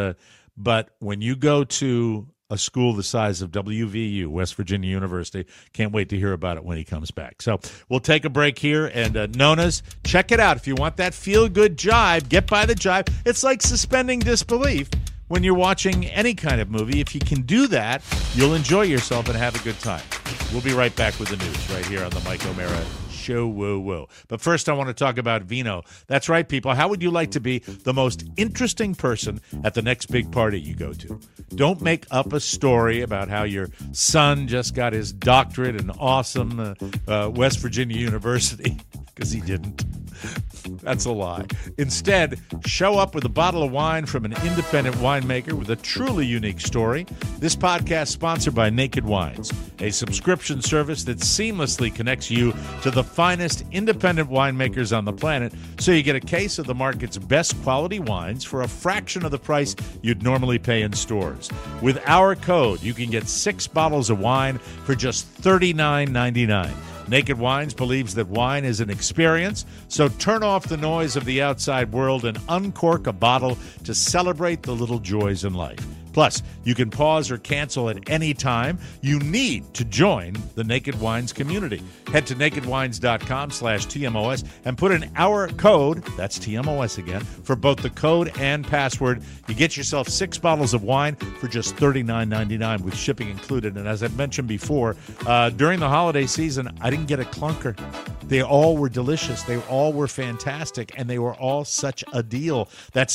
But when you go to a school the size of WVU, West Virginia University, can't wait to hear about it when he comes back. So we'll take a break here, and Nona's, check it out. If you want that feel-good jive, get by the jive. It's like suspending disbelief when you're watching any kind of movie. If you can do that, you'll enjoy yourself and have a good time. We'll be right back with the news right here on the Mike O'Mara Show. Whoa. But first, I want to talk about vino. That's right, people. How would you like to be the most interesting person at the next big party you go to? Don't make up a story about how your son just got his doctorate in awesome West Virginia University, because he didn't. That's a lie. Instead, show up with a bottle of wine from an independent winemaker with a truly unique story. This podcast is sponsored by Naked Wines, a subscription service that seamlessly connects you to the finest independent winemakers on the planet, so you get a case of the market's best quality wines for a fraction of the price you'd normally pay in stores. With our code, you can get 6 bottles of wine for just $39.99. Naked Wines believes that wine is an experience, so turn off the noise of the outside world and uncork a bottle to celebrate the little joys in life. Plus, you can pause or cancel at any time. You need to join the Naked Wines community. Head to nakedwines.com/TMOS and put in our code, that's TMOS again, for both the code and password. You get yourself 6 bottles of wine for just $39.99 with shipping included. And as I've mentioned before, during the holiday season, I didn't get a clunker. They all were delicious. They all were fantastic, and they were all such a deal. That's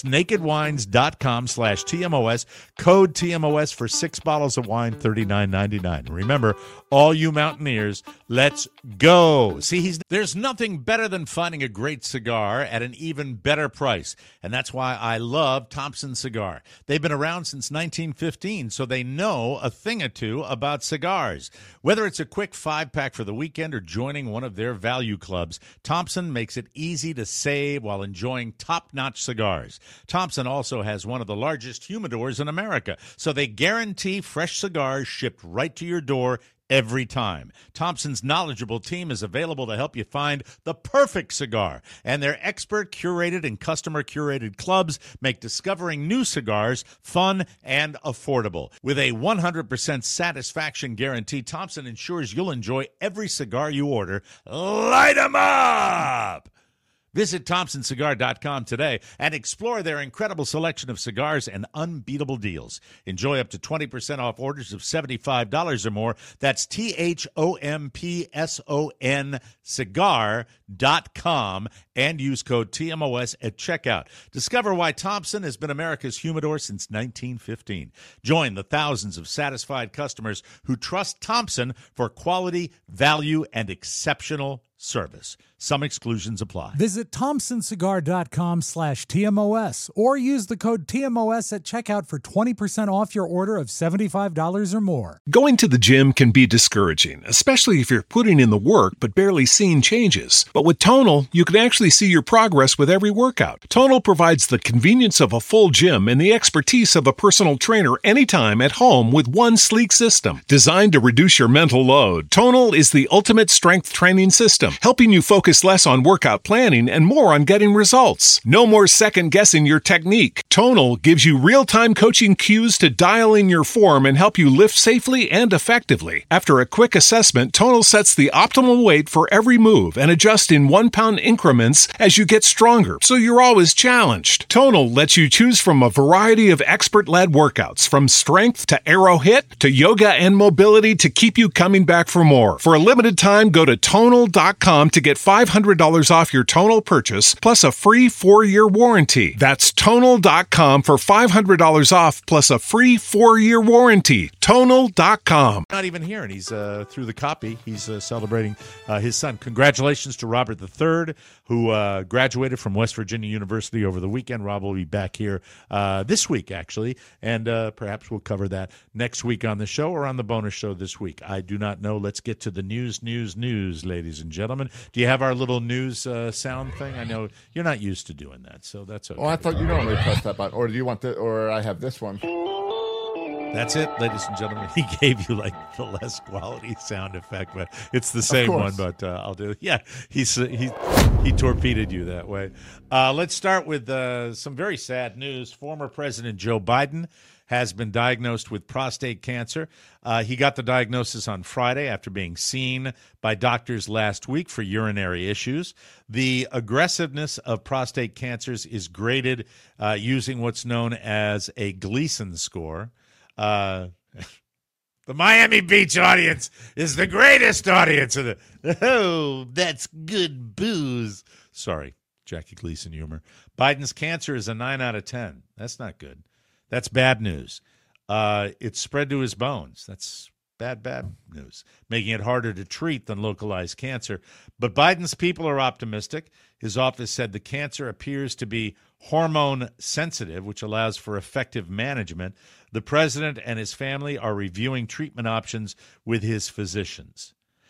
nakedwines.com/TMOS. Code TMOS for 6 bottles of wine, $39.99. Remember, all you mountaineers, let's go. See, there's nothing better than finding a great cigar at an even better price. And that's why I love Thompson Cigar. They've been around since 1915, so they know a thing or two about cigars. Whether it's a quick 5-pack for the weekend or joining one of their value clubs, Thompson makes it easy to save while enjoying top-notch cigars. Thompson also has one of the largest humidors in America, so they guarantee fresh cigars shipped right to your door every time. Thompson's knowledgeable team is available to help you find the perfect cigar, and their expert curated and customer curated clubs make discovering new cigars fun and affordable. With a 100% satisfaction guarantee, Thompson ensures you'll enjoy every cigar you order. Light 'em up! Visit ThompsonCigar.com today and explore their incredible selection of cigars and unbeatable deals. Enjoy up to 20% off orders of $75 or more. That's THOMPSON cigar.com and use code TMOS at checkout. Discover why Thompson has been America's humidor since 1915. Join the thousands of satisfied customers who trust Thompson for quality, value, and exceptional service. Some exclusions apply. Visit ThompsonCigar.com/TMOS or use the code TMOS at checkout for 20% off your order of $75 or more. Going to the gym can be discouraging, especially if you're putting in the work but barely seeing changes. But with Tonal, you can actually see your progress with every workout. Tonal provides the convenience of a full gym and the expertise of a personal trainer anytime at home with one sleek system. Designed to reduce your mental load, Tonal is the ultimate strength training system, helping you focus less on workout planning and more on getting results. No more second-guessing your technique. Tonal gives you real-time coaching cues to dial in your form and help you lift safely and effectively. After a quick assessment, Tonal sets the optimal weight for every move and adjusts in 1-pound increments as you get stronger, so you're always challenged. Tonal lets you choose from a variety of expert-led workouts, from strength to aero hit to yoga and mobility, to keep you coming back for more. For a limited time, go to Tonal.com Tonal.com to get $500 off your Tonal purchase plus a free 4-year warranty. That's Tonal.com for $500 off plus a free 4-year warranty. Tonal.com. Not even here, and he's through the copy. He's celebrating his son. Congratulations to Robert III, who graduated from West Virginia University over the weekend. Rob will be back here this week, actually, and perhaps we'll cover that next week on the show or on the bonus show this week. I do not know. Let's get to the news, ladies and gentlemen. Do you have our little news sound thing? I know you're not used to doing that, so that's okay. Oh, I thought you normally press that button. Or do you want the? Or I have this one. That's it, ladies and gentlemen. He gave you like the less quality sound effect, but it's the same one. But I'll do it. Yeah, he torpedoed you that way. Let's start with some very sad news. Former President Joe Biden has been diagnosed with prostate cancer. He got the diagnosis on Friday after being seen by doctors last week for urinary issues. The aggressiveness of prostate cancers is graded using what's known as a Gleason score. The Miami Beach audience is the greatest audience of the. Oh, that's good booze. Sorry, Jackie Gleason humor. Biden's cancer is a 9 out of 10. That's not good. That's bad news. It's spread to his bones. That's bad news, making it harder to treat than localized cancer. But Biden's people are optimistic. His office said the cancer appears to be hormone sensitive, which allows for effective management. The president and his family are reviewing treatment options with his physicians.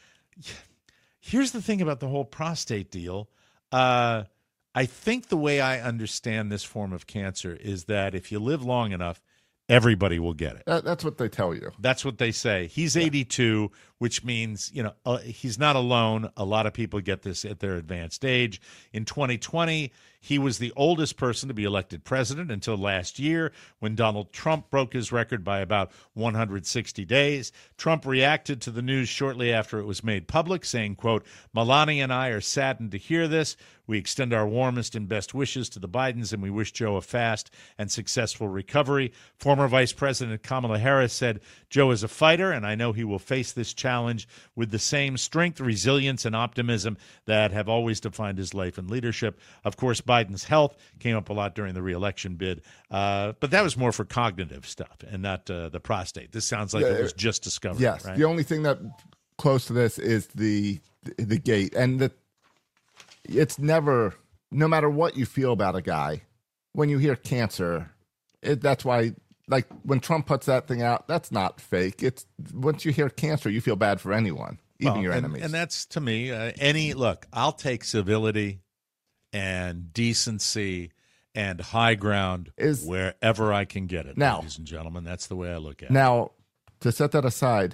Here's the thing about the whole prostate deal. I think the way I understand this form of cancer is that if you live long enough, everybody will get it. That's what they tell you. That's what they say. He's 82, which means, he's not alone. A lot of people get this at their advanced age. In 2020, he was the oldest person to be elected president until last year when Donald Trump broke his record by about 160 days. Trump reacted to the news shortly after it was made public, saying, quote, "Melania and I are saddened to hear this. We extend our warmest and best wishes to the Bidens, and we wish Joe a fast and successful recovery." Former Vice President Kamala Harris said, "Joe is a fighter, and I know he will face this challenge with the same strength, resilience, and optimism that have always defined his life and leadership." Of course, Biden's health came up a lot during the re-election bid, but that was more for cognitive stuff and not the prostate. This sounds like it was just discovered. Yes, right? The only thing that close to this is the gait, and it's never, no matter what you feel about a guy, when you hear cancer, that's why, like when Trump puts that thing out, that's not fake. It's once you hear cancer, you feel bad for anyone, even your enemies. And that's, to me, look, I'll take civility and decency and high ground wherever I can get it, now, ladies and gentlemen. That's the way I look at it. Now, to set that aside,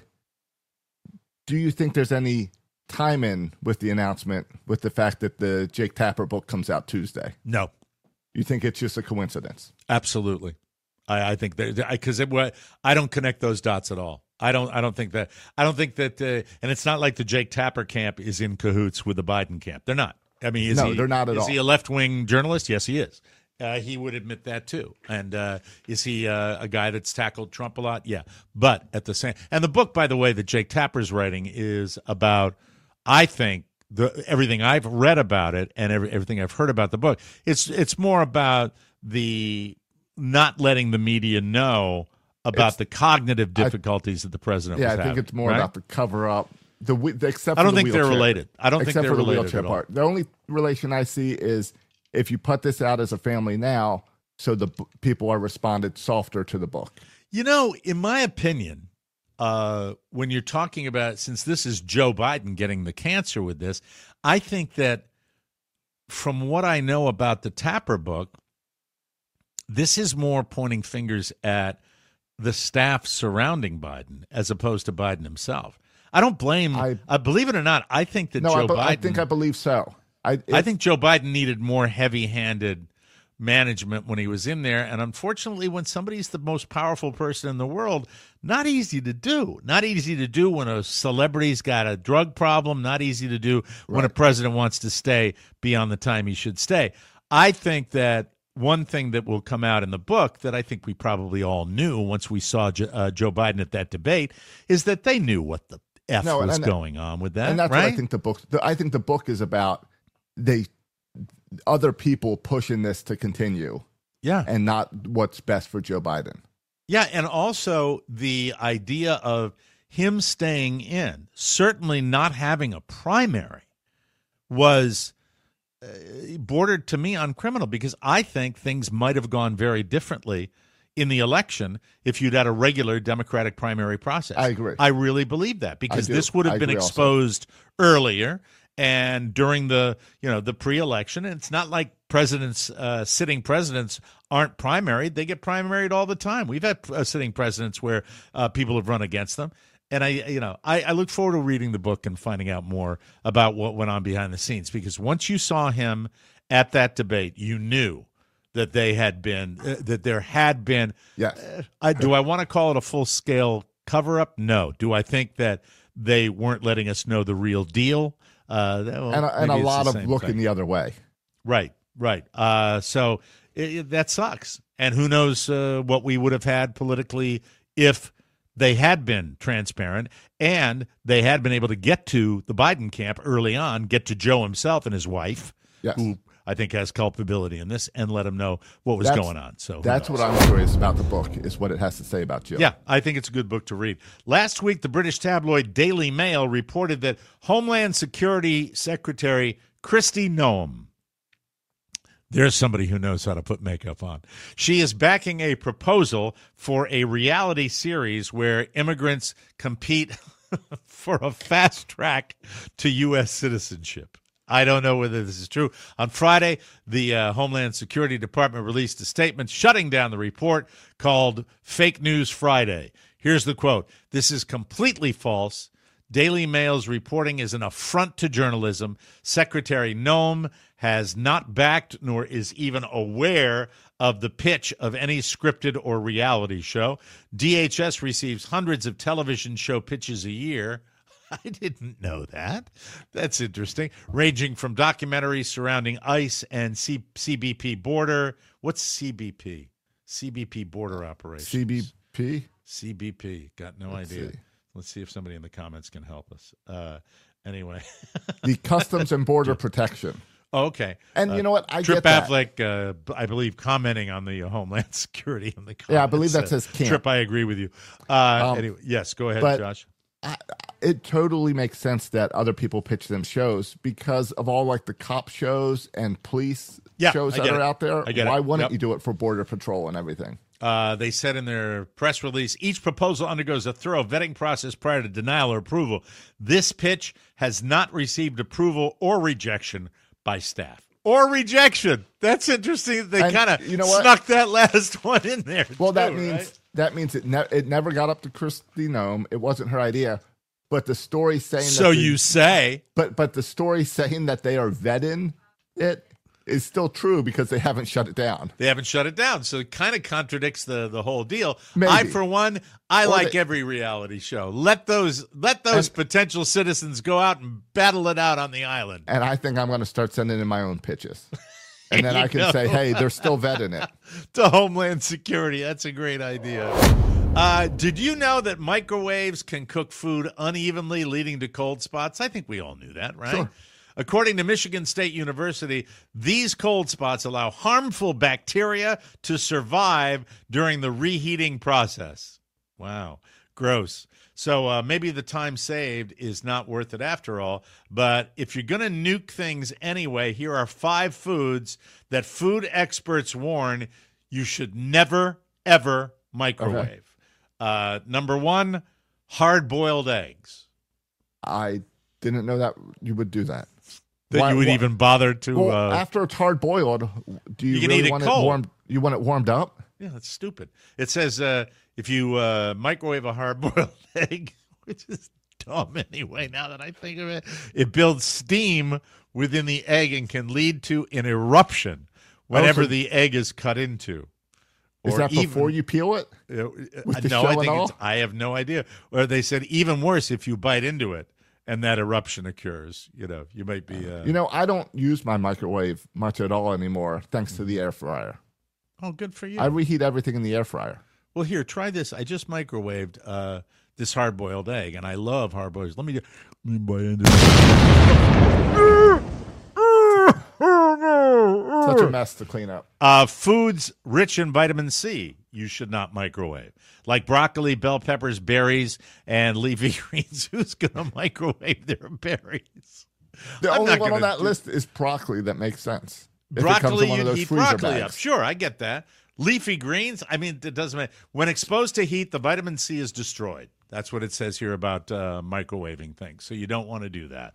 do you think there's any time in with the announcement with the fact that the Jake Tapper book comes out Tuesday? No. You think it's just a coincidence? Absolutely. I think because I don't connect those dots at all. I don't think that, and it's not like the Jake Tapper camp is in cahoots with the Biden camp. They're not. I mean, they're not at all. Is he a left-wing journalist? Yes, he is. He would admit that too. And is he a guy that's tackled Trump a lot? Yeah. But at the same, and the book, by the way, that Jake Tapper's writing is about, I think, everything I've read about it and everything I've heard about the book. It's more about the not letting the media know about the cognitive difficulties that the president was having. I think it's more about the cover-up. Except I don't for think the they're wheelchair. related. I don't think they're related wheelchair at all. part. The only relation I see is if you put this out as a family now, so the people are responded softer to the book. In my opinion, when you're talking about, since this is Joe Biden getting the cancer with this, I think that from what I know about the Tapper book, this is more pointing fingers at the staff surrounding Biden as opposed to Biden himself. I don't blame. I believe it or not, I think that Joe Biden. I believe so. I think Joe Biden needed more heavy-handed management when he was in there, and unfortunately, when somebody's the most powerful person in the world, not easy to do. Not easy to do when a celebrity's got a drug problem. Not easy to do when a president wants to stay beyond the time he should stay. I think that one thing that will come out in the book that I think we probably all knew once we saw Joe Biden at that debate is that they knew what F was going on with that. And that's right? what I think the book. I think the book is about other people pushing this to continue. Yeah, and not what's best for Joe Biden. Yeah, and also the idea of him staying in, certainly not having a primary, was bordered to me on criminal, because I think things might have gone very differently in the election if you'd had a regular Democratic primary process. I agree. I really believe that, because this would have been exposed earlier and during the pre-election. And it's not like sitting presidents aren't primaried. They get primaried all the time. We've had sitting presidents where people have run against them. And I look forward to reading the book and finding out more about what went on behind the scenes, because once you saw him at that debate, you knew that there had been. Yes. Do I want to call it a full-scale cover-up? No. Do I think that they weren't letting us know the real deal? And a lot of looking the other way. Right. So that sucks. And who knows what we would have had politically if they had been transparent and they had been able to get to the Biden camp early on, get to Joe himself and his wife, who I think has culpability in this, and let him know what was going on. So that's what I'm curious about the book, is what it has to say about Joe. Yeah, I think it's a good book to read. Last week, the British tabloid Daily Mail reported that Homeland Security Secretary Kristi Noem, there's somebody who knows how to put makeup on, she is backing a proposal for a reality series where immigrants compete for a fast track to U.S. citizenship. I don't know whether this is true. On Friday, the Homeland Security Department released a statement shutting down the report called Fake News Friday. Here's the quote. "This is completely false. Daily Mail's reporting is an affront to journalism. Secretary Noem has not backed nor is even aware of the pitch of any scripted or reality show. DHS receives hundreds of television show pitches a year." I didn't know that. That's interesting. Ranging from documentaries surrounding ICE and CBP border. What's CBP? CBP border operations. CBP. Got no idea. Let's see if somebody in the comments can help us. Anyway. The Customs and Border Protection. Oh, okay. And you know what? I Trip get that. Affleck, I believe, commenting on the Homeland Security in the comments. Yeah, I believe that says camp. Trip, I agree with you. Anyway, yes, go ahead, Josh. It totally makes sense that other people pitch them shows because of all like the cop shows and police shows that are out there. Why wouldn't you do it for Border Patrol and everything? They said in their press release, each proposal undergoes a thorough vetting process prior to denial or approval. This pitch has not received approval or rejection by staff. Or rejection. That's interesting. They kind of snuck that last one in there. Well, too, that means it never got up to Kristi Noem. It wasn't her idea. But the story saying But the story saying that they are vetting it is still true because they haven't shut it down. They haven't shut it down, so it kind of contradicts the whole deal. Maybe. I, for one, like every reality show. Let those potential citizens go out and battle it out on the island. And I think I'm going to start sending in my own pitches. And then I can say, hey, they're still vetting it. To Homeland Security. That's a great idea. Did you know that microwaves can cook food unevenly, leading to cold spots? I think we all knew that, right? Sure. According to Michigan State University, these cold spots allow harmful bacteria to survive during the reheating process. Wow. Gross. So maybe the time saved is not worth it after all. But if you're going to nuke things anyway, here are 5 foods that food experts warn you should never, ever microwave. Okay. Number 1, hard-boiled eggs. I didn't know that you would do that. You would even bother to... Well, after it's hard-boiled, do you really want it warmed? You want it warmed up? Yeah, that's stupid. It says if you microwave a hard-boiled egg, which is dumb anyway, now that I think of it, it builds steam within the egg and can lead to an eruption whenever the egg is cut into. Is that before you peel it? I have no idea. Or they said even worse if you bite into it and that eruption occurs. You might be... I don't use my microwave much at all anymore, thanks to the air fryer. Oh, good for you. I reheat everything in the air fryer. Well, here, try this. I just microwaved this hard-boiled egg, and I love hard-boiled. Let me bite Such a mess to clean up. Foods rich in vitamin C you should not microwave, like broccoli, bell peppers, berries, and leafy greens. Who's going to microwave their berries? The only one on that list is broccoli that makes sense. Broccoli, you heat broccoli up. Sure, I get that. Leafy greens, I mean, it doesn't matter. When exposed to heat, the vitamin C is destroyed. That's what it says here about microwaving things. So you don't want to do that.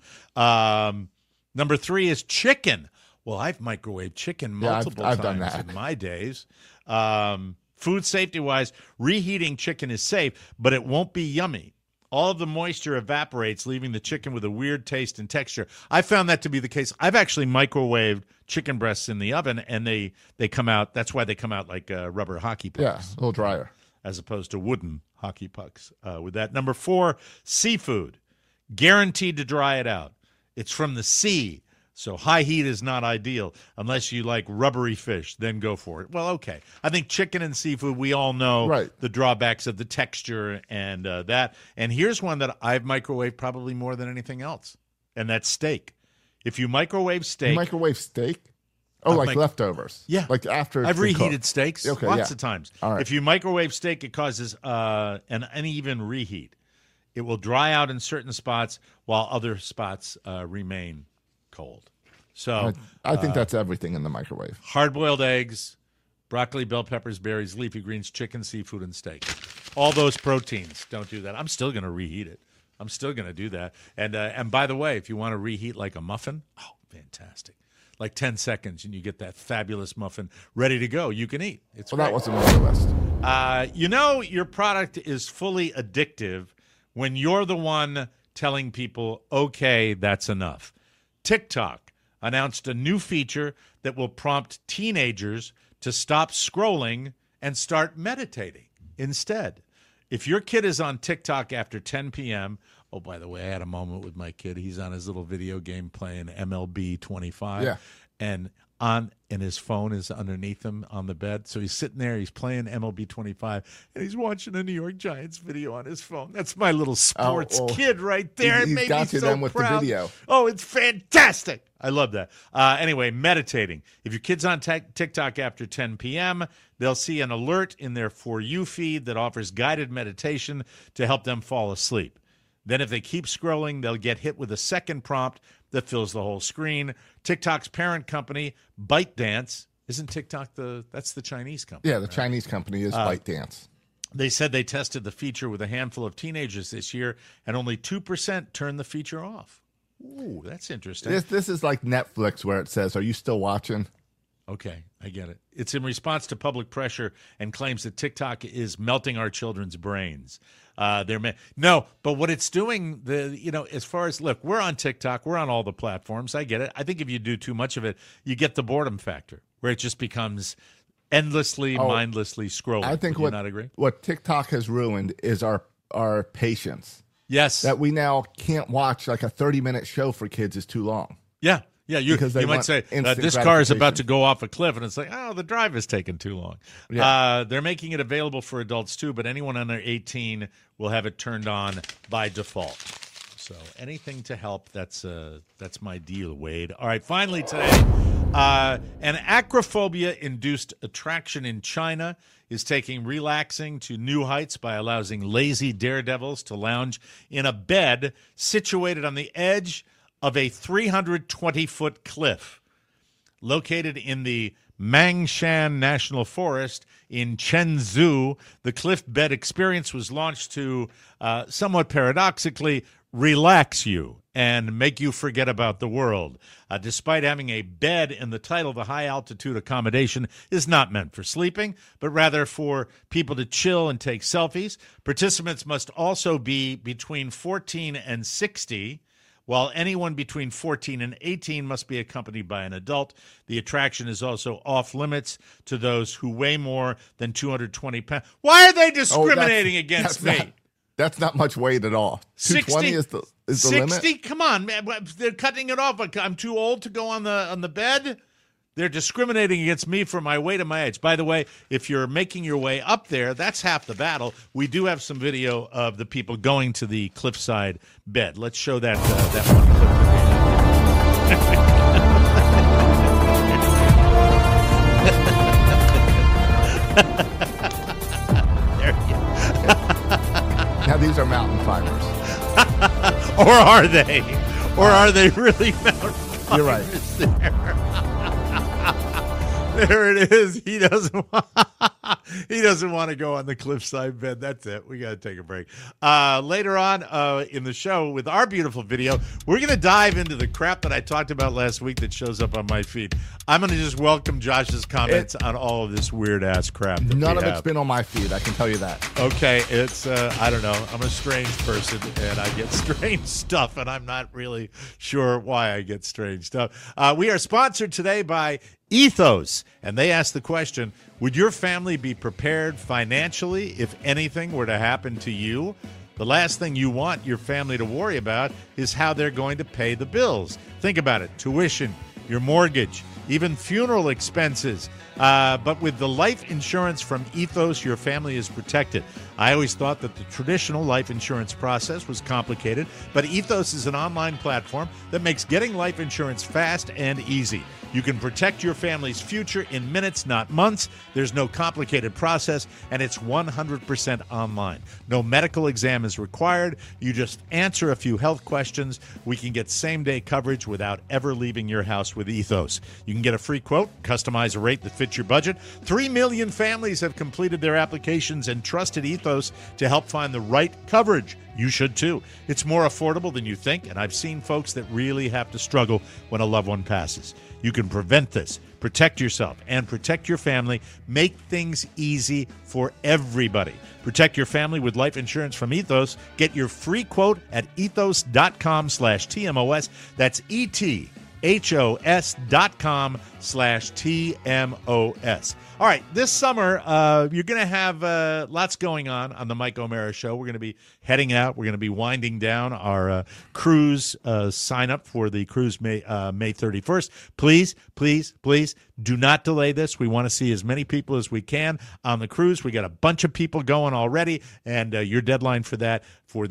Number 3 is chicken. Well, I've microwaved chicken multiple I've times done that in my days. Food safety-wise, reheating chicken is safe, but it won't be yummy. All of the moisture evaporates, leaving the chicken with a weird taste and texture. I found that to be the case. I've actually microwaved chicken breasts in the oven, and they come out. That's why they come out like rubber hockey pucks. Yeah, a little drier. As opposed to wooden hockey pucks with that. Number 4, seafood. Guaranteed to dry it out. It's from the sea. So high heat is not ideal unless you like rubbery fish. Then go for it. Well, okay. I think chicken and seafood, we all know the drawbacks of the texture and that. And here's one that I've microwaved probably more than anything else, and that's steak. If you microwave steak. You microwave steak? Oh, like leftovers? Yeah. Like after it's I've reheated steaks lots of times. All right. If you microwave steak, it causes an uneven reheat. It will dry out in certain spots while other spots remain cold. So I think that's everything in the microwave. Hard-boiled eggs, broccoli, bell peppers, berries, leafy greens, chicken, seafood, and steak. All those proteins. Don't do that. I'm still going to reheat it. I'm still going to do that. And by the way, if you want to reheat like a muffin, oh, fantastic. Like 10 seconds, and you get that fabulous muffin ready to go. You can eat. It's that wasn't on the list. You know your product is fully addictive when you're the one telling people, okay, that's enough. TikTok announced a new feature that will prompt teenagers to stop scrolling and start meditating instead. If your kid is on TikTok after 10 p.m., oh, by the way, I had a moment with my kid. He's on his little video game playing MLB 25. Yeah. And his phone is underneath him on the bed. So he's sitting there, he's playing MLB 25, and he's watching a New York Giants video on his phone. That's my little sports kid right there. It made me so them with proud. The video. Oh, it's fantastic. I love that. Anyway, meditating. If your kid's on TikTok after 10 p.m., they'll see an alert in their For You feed that offers guided meditation to help them fall asleep. Then if they keep scrolling, they'll get hit with a second prompt that fills the whole screen. TikTok's parent company, ByteDance, isn't TikTok that's the Chinese company? Yeah, the Chinese company is ByteDance. They said they tested the feature with a handful of teenagers this year, and only 2% turned the feature off. Ooh, that's interesting. This is like Netflix where it says, are you still watching? Okay, I get it. It's in response to public pressure and claims that TikTok is melting our children's brains. No, but what it's doing, as far as, look, we're on TikTok, we're on all the platforms. I get it. I think if you do too much of it, you get the boredom factor where it just becomes endlessly, mindlessly scrolling. I think Would you not agree? What TikTok has ruined is our patience. Yes. That we now can't watch like a 30-minute show for kids is too long. Yeah. Yeah, you might say, this car is about to go off a cliff, and it's like, the drive is taking too long. Yeah. They're making it available for adults, too, but anyone under 18 will have it turned on by default. So anything to help, that's my deal, Wade. All right, finally today, an acrophobia-induced attraction in China is taking relaxing to new heights by allowing lazy daredevils to lounge in a bed situated on the edge of a 320-foot cliff located in the Mangshan National Forest in Chenzhou. The cliff bed experience was launched to, somewhat paradoxically, relax you and make you forget about the world. Despite having a bed in the title, the high-altitude accommodation is not meant for sleeping, but rather for people to chill and take selfies. Participants must also be between 14 and 60, while anyone between 14 and 18 must be accompanied by an adult. The attraction is also off limits to those who weigh more than 220 pounds. Why are they discriminating against me? That's not much weight at all. 220 is the 60? Limit? Come on, man. They're cutting it off. I'm too old to go on the bed? They're discriminating against me for my weight and my age. By the way, if you're making your way up there, that's half the battle. We do have some video of the people going to the cliffside bed. Let's show that one clip. There you go. Now these are mountain climbers. Or are they? Or are they really mountain climbers? You're right. There it is. He doesn't want to go on the cliffside bed. That's it. We got to take a break. Later on in the show with our beautiful video, we're going to dive into the crap that I talked about last week that shows up on my feed. I'm going to just welcome Josh's comments on all of this weird-ass crap. None of it's been on my feed, I can tell you that. Okay, it's, I don't know. I'm a strange person, and I get strange stuff, and I'm not really sure why I get strange stuff. We are sponsored today by Ethos, and they asked the question, would your family be prepared financially if anything were to happen to you? The last thing you want your family to worry about is how they're going to pay the bills. Think about it. Tuition, your mortgage, even funeral expenses. But with the life insurance from Ethos, your family is protected. I always thought that the traditional life insurance process was complicated, but Ethos is an online platform that makes getting life insurance fast and easy. You can protect your family's future in minutes, not months. There's no complicated process, and it's 100% online. No medical exam is required. You just answer a few health questions. We can get same-day coverage without ever leaving your house with Ethos. You can get a free quote, customize a rate that fits your budget. 3 million families have completed their applications and trusted Ethos to help find the right coverage. You should too. It's more affordable than you think, and I've seen folks that really have to struggle when a loved one passes. You can prevent this, protect yourself, and protect your family. Make things easy for everybody. Protect your family with life insurance from Ethos. Get your free quote at ethos.com/TMOS. That's ethos.com/TMOS. All right, this summer, you're going to have lots going on the Mike O'Mara Show. We're going to be heading out. We're going to be winding down our cruise sign up for the cruise May 31st. Please, please, please do not delay this. We want to see as many people as we can on the cruise. We got a bunch of people going already, and your deadline for that for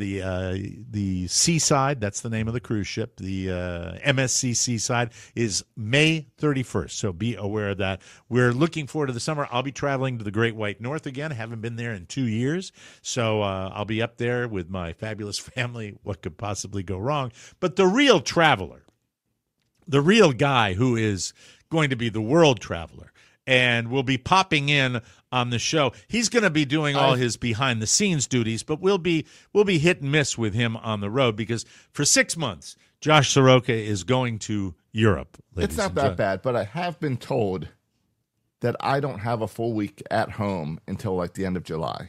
the Seaside, that's the name of the cruise ship, the MSC Seaside, is May 31st. So be aware of that. We're looking forward to the summer. I'll be traveling to the Great White North again. Haven't been there in 2 years. So I'll be up there with my fabulous family. What could possibly go wrong? But the real traveler, the real guy who is going to be the world traveler and will be popping in on the show. He's going to be doing all his behind-the-scenes duties, but we'll be hit and miss with him on the road because for 6 months, Josh Soroka is going to Europe. It's not that bad, but I have been told that I don't have a full week at home until like the end of July.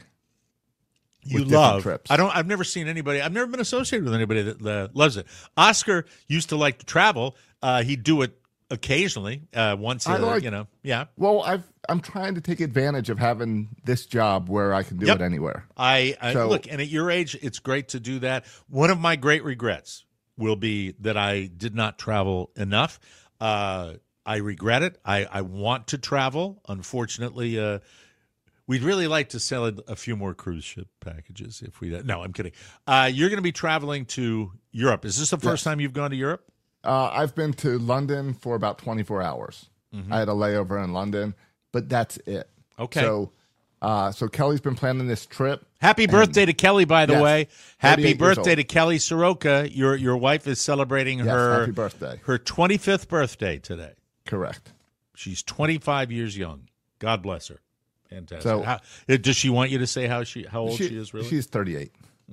You love trips. I've never seen anybody. I've never been associated with anybody that loves it. Oscar used to like to travel. He'd do it occasionally, once yeah. Well, I'm trying to take advantage of having this job where I can do it anywhere. I look, and at your age, it's great to do that. One of my great regrets will be that I did not travel enough. I regret it. I want to travel. Unfortunately, we'd really like to sell a few more cruise ship packages if we. No, I'm kidding. You're going to be traveling to Europe. Is this the first time you've gone to Europe? I've been to London for about 24 hours. Mm-hmm. I had a layover in London, but that's it. Okay. So Kelly's been planning this trip. Happy birthday to Kelly, by the way. Happy birthday to Kelly Soroka. Your wife is celebrating happy birthday. Her 25th birthday today. Correct. She's 25 years young. God bless her. Fantastic. So, does she want you to say how old she is? Really? She's 38.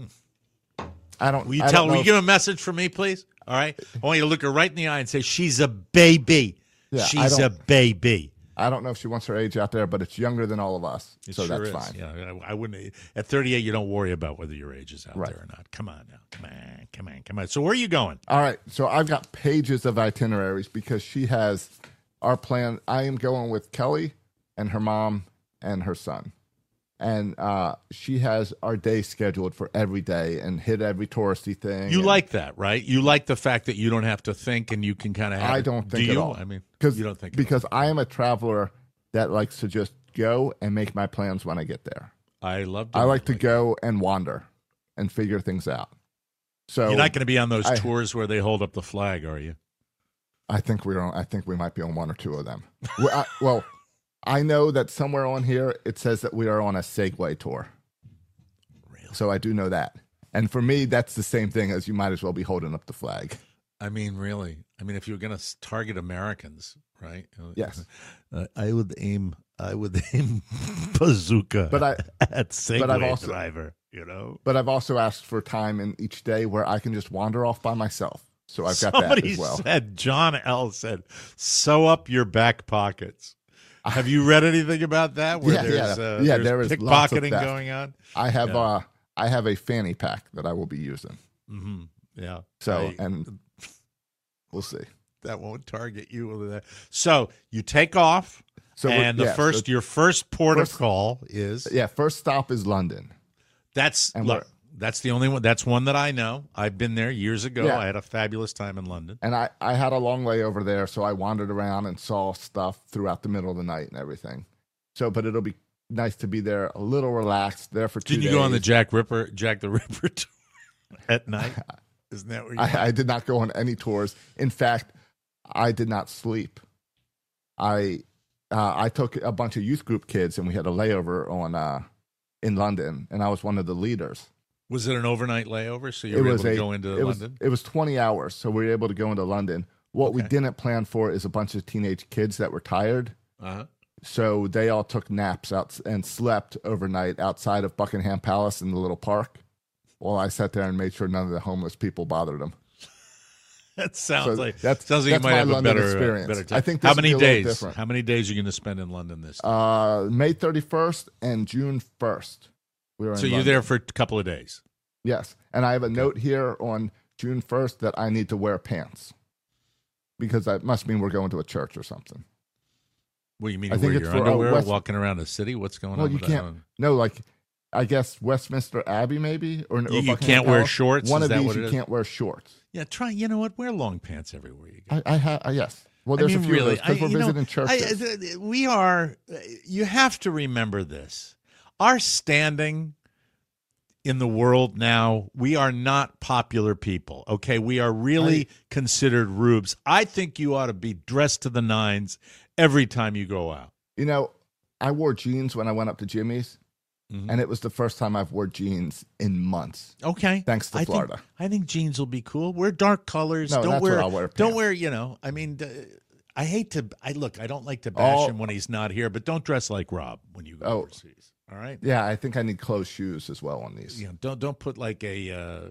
Will you give her a message for me, please? All right. I want you to look her right in the eye and say, she's a baby. Yeah, she's a baby. I don't know if she wants her age out there, but it's younger than all of us. So sure that's is. fine. Yeah, I wouldn't. At 38, you don't worry about whether your age is out right. there or not. Come on now. Come on. So where are you going? All right. So I've got pages of itineraries because she has our plan. I am going with Kelly and her mom and her son. And she has our day scheduled for every day and hit every touristy thing. You like that, right? You like the fact that you don't have to think and you can kind of have I don't think at all. I mean, you don't think because I am a traveler that likes to just go and make my plans when I get there. I love. I like to go and wander and figure things out. So you're not going to be on those tours where they hold up the flag, are you? I think we're on. I think we might be on one or two of them. I know that somewhere on here it says that we are on a Segway tour. Really? So I do know that. And for me, that's the same thing as you might as well be holding up the flag. I mean, really. I mean, if you're going to target Americans, right? Yes. I would aim bazooka at Segway driver, you know? But I've also asked for time in each day where I can just wander off by myself. So I've got that as well. John L. said, sew up your back pockets. Have you read anything about that? Where there is pickpocketing going on. I have a fanny pack that I will be using. Mm-hmm. Yeah. So and we'll see. That won't target you with that. So you take off, your first port of call is first stop is London. That's the only one. That's one that I know. I've been there years ago. Yeah. I had a fabulous time in London. And I had a long layover there, so I wandered around and saw stuff throughout the middle of the night and everything. So, but it'll be nice to be there a little relaxed there for 2 days. Did you go on the Jack the Ripper tour at night? Isn't that where you I did not go on any tours. In fact, I did not sleep. I took a bunch of youth group kids, and we had a layover on in London, and I was one of the leaders. Was it an overnight layover? So you were able to go into London? It was 20 hours, so we were able to go into London. What we didn't plan for is a bunch of teenage kids that were tired. Uh-huh. So they all took naps out and slept overnight outside of Buckingham Palace in the little park while I sat there and made sure none of the homeless people bothered them. That sounds like that's you might have London a better experience. Better time. I think this how many days? Different. How many days are you going to spend in London this time? May 31st and June 1st. So you're there for a couple of days. Yes, and I have a note here on June 1st that I need to wear pants because that must mean we're going to a church or something. What do you mean? You wear your underwear walking around the city? What's going on? Well, you can't. No, like I guess Westminster Abbey maybe, or you can't wear shorts. One of these you can't wear shorts. Yeah, try. You know what? Wear long pants everywhere you go. I have yes. Well, there's a few of those because we're visiting churches. We are. You have to remember this. Our standing in the world now, we are not popular people, okay? We are really considered rubes. I think you ought to be dressed to the nines every time you go out. You know, I wore jeans when I went up to Jimmy's, and it was the first time I've worn jeans in months. Okay. Thanks to Florida. I think jeans will be cool. Wear dark colors. No, that's what I'll wear. Don't wear, I mean, I don't like to bash him when he's not here, but don't dress like Rob when you go overseas. All right. Yeah, I think I need closed shoes as well on these. Don't put like a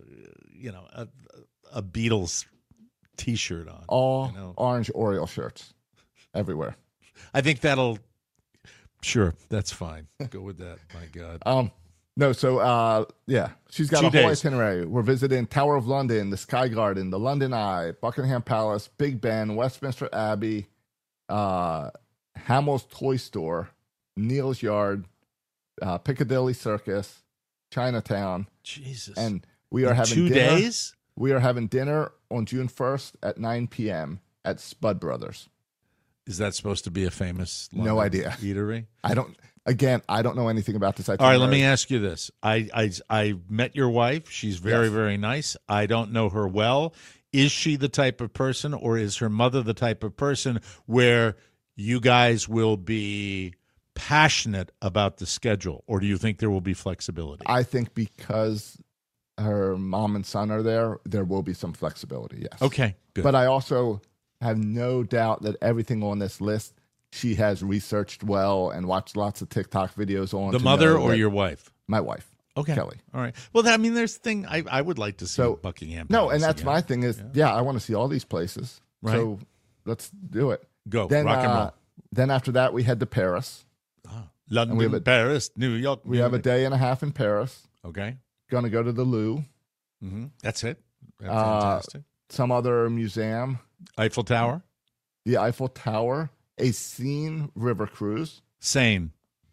Beatles T-shirt on. All orange Oriole shirts everywhere. I think that'll. Sure, that's fine. Go with that. My God. No. So she's got 2 a whole days. itinerary. We're visiting Tower of London, the Sky Garden, the London Eye, Buckingham Palace, Big Ben, Westminster Abbey, Hamill's Toy Store, Neal's Yard. Piccadilly Circus, Chinatown. Jesus. And we are having 2 dinner. days? We are having dinner on June 1st at 9 p.m. at Spud Brothers. Is that supposed to be a famous no idea eatery? I don't know anything about this itinerary. All right, let me ask you this. I met your wife. She's very, very nice. I don't know her well. Is she the type of person, or is her mother the type of person where you guys will be passionate about the schedule, or do you think there will be flexibility? I think because her mom and son are there will be some flexibility, yes. Okay, good. But I also have no doubt that everything on this list she has researched well and watched lots of TikTok videos on. The mother or your wife? My wife. Okay. Kelly. All right. Well, there's thing I would like to see Buckingham Palace. No, and that's again. my thing is, I want to see all these places. Right. So let's do it. Go. Then, rock and roll. Then after that, we head to Paris. London, Paris, New York. We have a day and a half in Paris. Okay. Going to go to the Louvre. Mm-hmm. That's it. That's fantastic. Some other museum. Eiffel Tower. The Eiffel Tower. A Seine river cruise. Seine.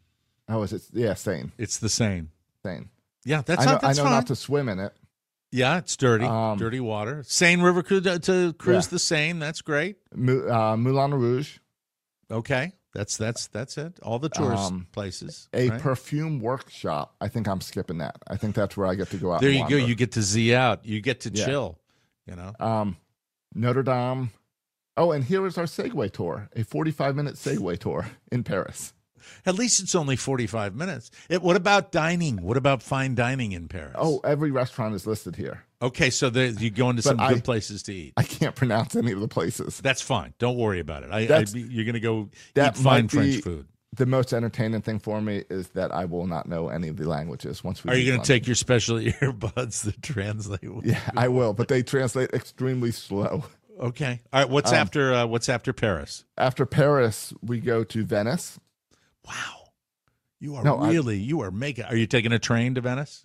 Oh, is it? Yeah, Seine. It's the Seine. Seine. Yeah, that's I know fine. not to swim in it. Yeah, it's dirty. Dirty water. Seine River to cruise the Seine. That's great. Moulin Rouge. Okay. That's it. All the tourist places. A right? perfume workshop. I think I'm skipping that. I think that's where I get to go out. There and you wander. go. You get to Z out. You get to chill. You know. Notre Dame. Oh, and here is our Segway tour. A 45-minute Segway tour in Paris. At least it's only 45 minutes. What about dining? What about fine dining in Paris? Oh, every restaurant is listed here. Okay, so you go into some good places to eat. I can't pronounce any of the places. That's fine. Don't worry about it. You're going to go that eat fine might be French food. The most entertaining thing for me is that I will not know any of the languages once we. Are you going to take your special earbuds that translate? Yeah, I will, but they translate extremely slow. Okay. All right. What's after Paris? After Paris, we go to Venice. Wow. You are making. Are you taking a train to Venice?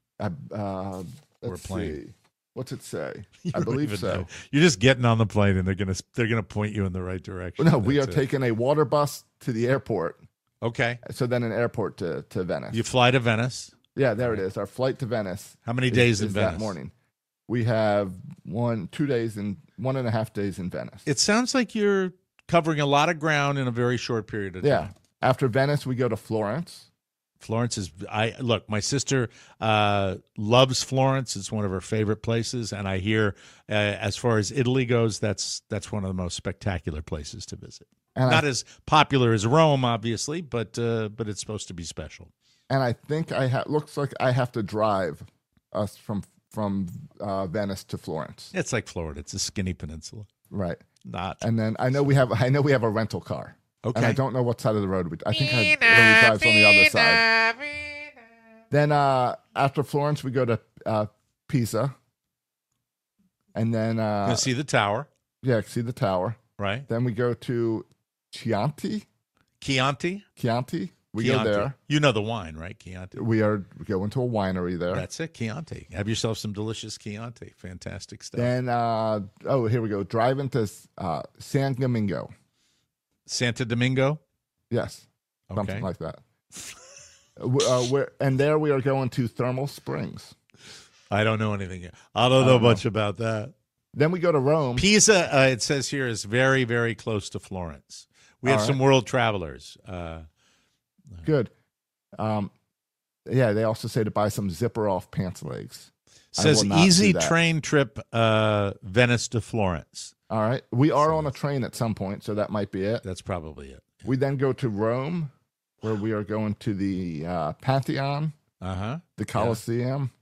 Let's see. What's it say? You I believe even so. know. You're just getting on the plane, and they're gonna point you in the right direction. No, we are taking a water bus to the airport. Okay. So then an airport to Venice. You fly to Venice. Yeah, there it is. Our flight to Venice. How many days in Venice? That morning. We have 1.5 days in Venice. It sounds like you're covering a lot of ground in a very short period of time. Yeah. After Venice, we go to Florence. Florence is look, my sister loves Florence. It's one of her favorite places, and I hear as far as Italy goes, that's one of the most spectacular places to visit. And not as popular as Rome, obviously, but it's supposed to be special. And I think looks like I have to drive us from Venice to Florence. It's like Florida. It's a skinny peninsula. Right. Not. And then I know we have a rental car. Okay. And I don't know what side of the road I think I drives on the other side. Then after Florence, we go to Pisa. And then you see the tower. Yeah, see the tower. Right. Then we go to Chianti. We go there. You know the wine, right? Chianti. We are going to a winery there. That's it, Chianti. Have yourself some delicious Chianti. Fantastic stuff. Then, here we go. Driving to San Domingo. Santo Domingo? Yes. Something like that. And there we are going to Thermal Springs. I don't know anything yet. I don't know much about that. Then we go to Rome. Pisa, it says here, is very, very close to Florence. We have some world travelers. Good. They also say to buy some zipper off pants legs. Says easy train trip Venice to Florence. All right. We are on a train at some point, so that might be it. That's probably it. We then go to Rome, where we are going to the Pantheon, the Colosseum,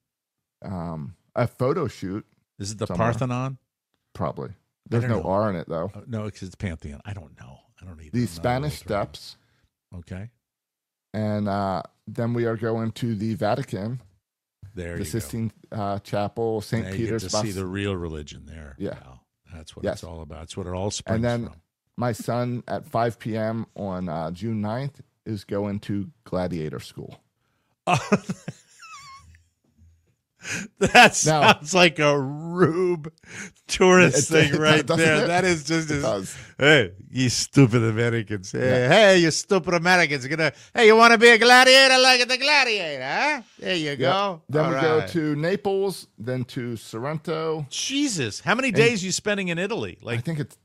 a photo shoot. Is it the Parthenon? Probably. There's no R in it, though. No, because it's Pantheon. I don't know. I don't either. The Spanish Steps. Okay. And then we are going to the Vatican. There the Sistine Chapel, St. Peter's. You get to see the real religion there. Yeah. Wow. That's what it's all about. That's what it all springs from. And then from. My son at 5 p.m. on June 9th is going to gladiator school. That sounds like a rube tourist thing right there. That is just hey, you stupid Americans. Hey, you stupid Americans. Hey, you want to be a gladiator? Look at the gladiator, huh? There you go. Then we go to Naples, then to Sorrento. Jesus. How many days are you spending in Italy? I think it's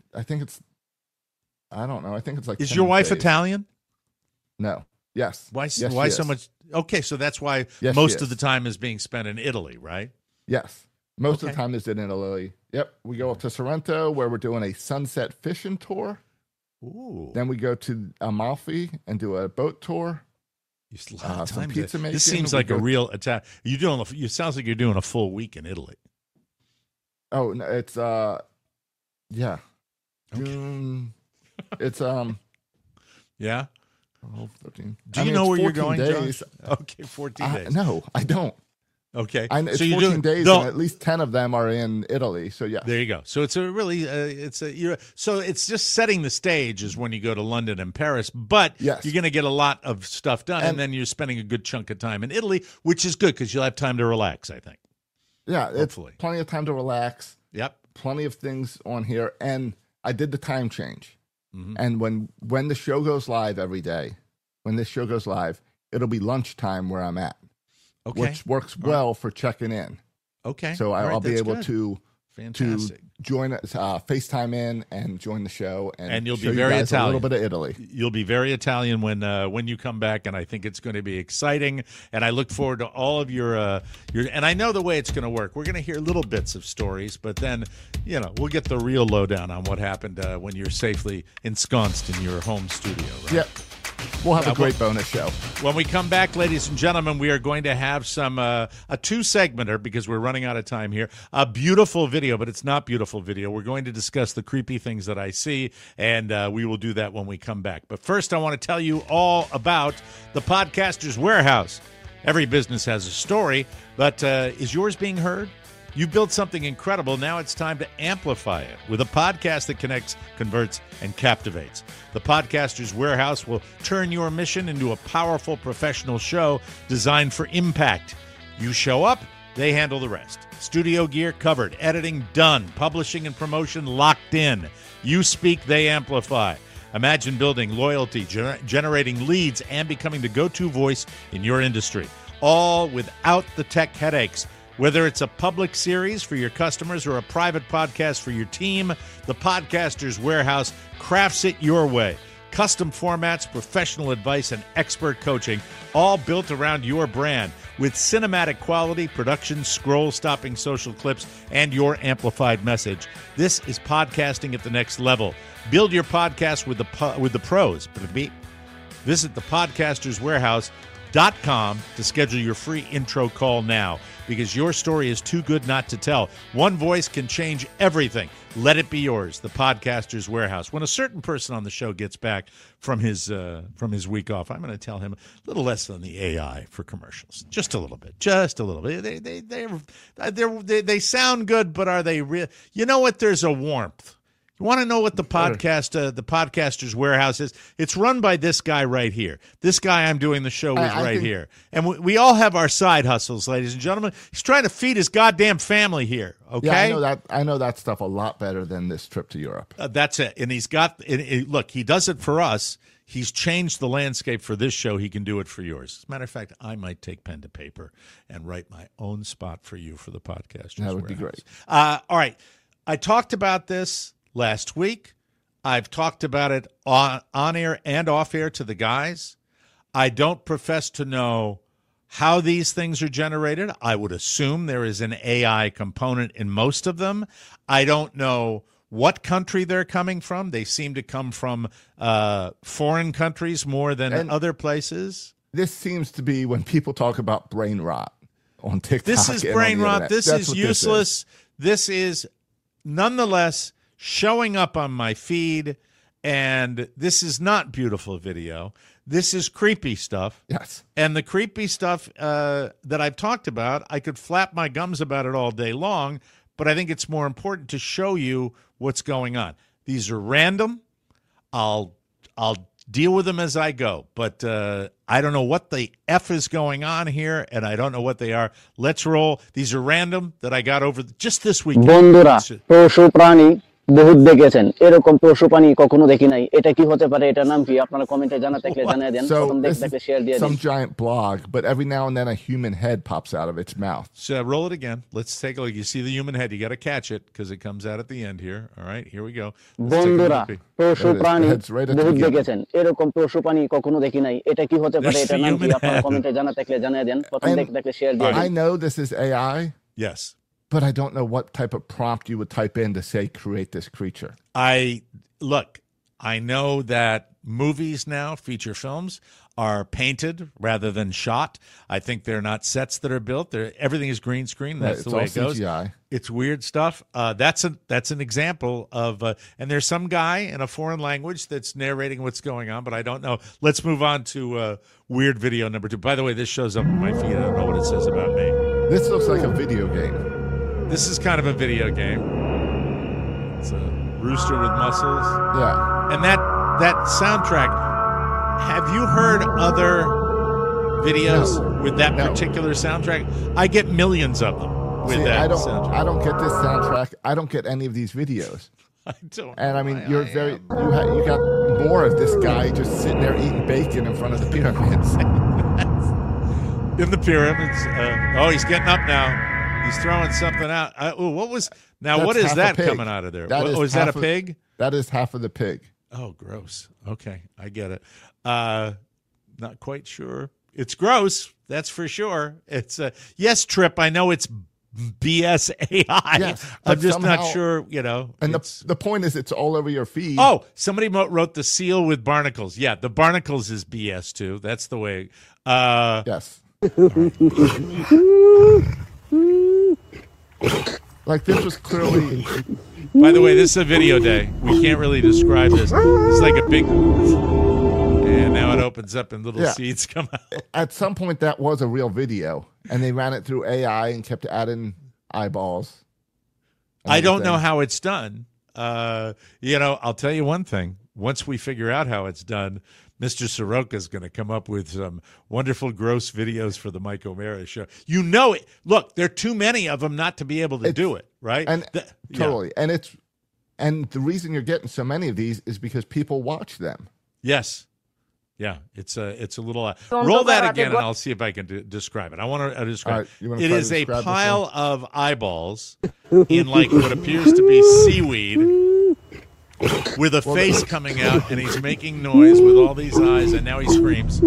I don't know. I think it's like Is your wife days. Italian? No. Yes. Why yes, so much? Okay, so that's why most of the time is being spent in Italy, right? Yes. Most of the time is in Italy. Yep. We go up to Sorrento where we're doing a sunset fishing tour. Ooh. Then we go to Amalfi and do a boat tour. Some pizza making. This seems like a real Italian. It sounds like you're doing a full week in Italy. Oh, no, it's yeah. June. It's yeah. 13. Do you know where you're going, days. Josh? Okay, 14 days. No, I don't. Okay. It's so 14 days, and at least 10 of them are in Italy. So, yeah. There you go. So, it's so it's just setting the stage is when you go to London and Paris, but you're going to get a lot of stuff done, and then you're spending a good chunk of time in Italy, which is good because you'll have time to relax, I think. Yeah, hopefully. It's plenty of time to relax. Yep. Plenty of things on here, and I did the time change. Mm-hmm. And when the show goes live every day, when this show goes live, it'll be lunchtime where I'm at, which works well for checking in. Okay. So I'll be able to join FaceTime in and join the show, and you'll show be very you guys Italian. a little bit of Italy. You'll be very Italian when you come back, and I think it's going to be exciting. And I look forward to all of your. And I know the way it's going to work. We're going to hear little bits of stories, but then we'll get the real lowdown on what happened when you're safely ensconced in your home studio. Right? Yep. We'll have a great bonus show. When we come back, ladies and gentlemen, we are going to have some a two-segmenter because we're running out of time here. A beautiful video, but it's not beautiful video. We're going to discuss the creepy things that I see, and we will do that when we come back. But first, I want to tell you all about the Podcaster's Warehouse. Every business has a story, but is yours being heard? You've built something incredible. Now it's time to amplify it with a podcast that connects, converts, and captivates. The Podcaster's Warehouse will turn your mission into a powerful professional show designed for impact. You show up, they handle the rest. Studio gear covered, editing done, publishing and promotion locked in. You speak, they amplify. Imagine building loyalty, generating leads, and becoming the go-to voice in your industry, all without the tech headaches. Whether it's a public series for your customers or a private podcast for your team, the Podcaster's Warehouse crafts it your way. Custom formats, professional advice, and expert coaching, all built around your brand with cinematic quality, production, scroll-stopping social clips, and your amplified message. This is podcasting at the next level. Build your podcast with the pros. Visit thepodcasterswarehouse.com to schedule your free intro call now, because your story is too good not to tell. One voice can change everything. Let it be yours, the Podcaster's Warehouse. When a certain person on the show gets back from his week off, I'm going to tell him a little less on the AI for commercials. Just a little bit. They sound good, but are they real? You know what? There's a warmth. You want to know what the Podcaster's Warehouse is? It's run by this guy right here. This guy I'm doing the show with right here. And we all have our side hustles, ladies and gentlemen. He's trying to feed his goddamn family here, okay? Yeah, I know that stuff a lot better than this trip to Europe. That's it. And he's got look, he does it for us. He's changed the landscape for this show. He can do it for yours. As a matter of fact, I might take pen to paper and write my own spot for you for the Podcaster's Warehouse. That would be great. All right. I talked about this last week. I've talked about it on air and off air to the guys. I don't profess to know how these things are generated. I would assume there is an AI component in most of them. I don't know what country they're coming from. They seem to come from foreign countries more than other places. This seems to be when people talk about brain rot on TikTok. This is brain rot. This is useless. This is nonetheless showing up on my feed, and this is not beautiful video. This is creepy stuff. Yes. And the creepy stuff that I've talked about, I could flap my gums about it all day long, but I think it's more important to show you what's going on. These are random. I'll deal with them as I go, but I don't know what the F is going on here, and I don't know what they are. Let's roll. These are random that I got over just this week. বহুত দেখেছেন এরকম পশু প্রাণী কখনো দেখি নাই এটা কি হতে পারে এটা নাম কি আপনারা কমেন্টে জানাতে থাকলে জানিয়ে দেন প্রথম দেখতে শেয়ার দিয়ে দিন some giant blog but every now and then a human head pops out of its mouth. So roll it again. Let's take a look. You see the human head. You got to catch it because it comes out at the end here. All right, here we go. বন্ধুরা পশু প্রাণী বহুত দেখেছেন এরকম পশু প্রাণী কখনো দেখি নাই এটা কি হতে পারে এটা নাম কি আপনারা কমেন্টে জানাতে থাকলে জানিয়ে দেন প্রথম দেখতে থাকলে শেয়ার দিয়ে দিন I know this is AI. Yes. But I don't know what type of prompt you would type in to say, create this creature. I know that movies now, feature films, are painted rather than shot. I think they're not sets that are built. Everything is green screen. That's the way it goes. CGI. It's weird stuff. That's an example of, and there's some guy in a foreign language that's narrating what's going on, but I don't know. Let's move on to weird video number 2. By the way, this shows up on my feed. I don't know what it says about me. This looks like a video game. This is kind of a video game. It's a rooster with muscles. Yeah. And that soundtrack, have you heard other videos with that particular soundtrack? I get millions of them with that soundtrack. I don't get this soundtrack. I don't get any of these videos. I don't. And I mean, you got more of this guy just sitting there eating bacon in front of the pyramids. In the pyramids. He's getting up now. He's throwing something out. What is that coming out of there? Was that a pig? That is half of the pig. Oh, gross. Okay, I get it. Not quite sure. It's gross. That's for sure. It's yes, Trip. I know it's BS AI. Yes, I'm just not sure. And the point is, it's all over your feed. Oh, somebody wrote the seal with barnacles. Yeah, the barnacles is BS too. That's the way. Yes. Like this was clearly. By the way, this is a video day. We can't really describe this. It's like a big. And now it opens up and little seeds come out. At some point, that was a real video, and they ran it through AI and kept adding eyeballs. I don't know how it's done. I'll tell you one thing. Once we figure out how it's done, Mr. Soroka is going to come up with some wonderful, gross videos for the Mike O'Mara show. You know it. Look, there are too many of them not to be able to do it, right? And totally. And the reason you're getting so many of these is because people watch them. Yes. Yeah, it's a little. Roll that again, and I'll see if I can describe it. I want to describe it. It is a pile of eyeballs in like what appears to be seaweed, with a face coming out, and he's making noise with all these eyes, and now he screams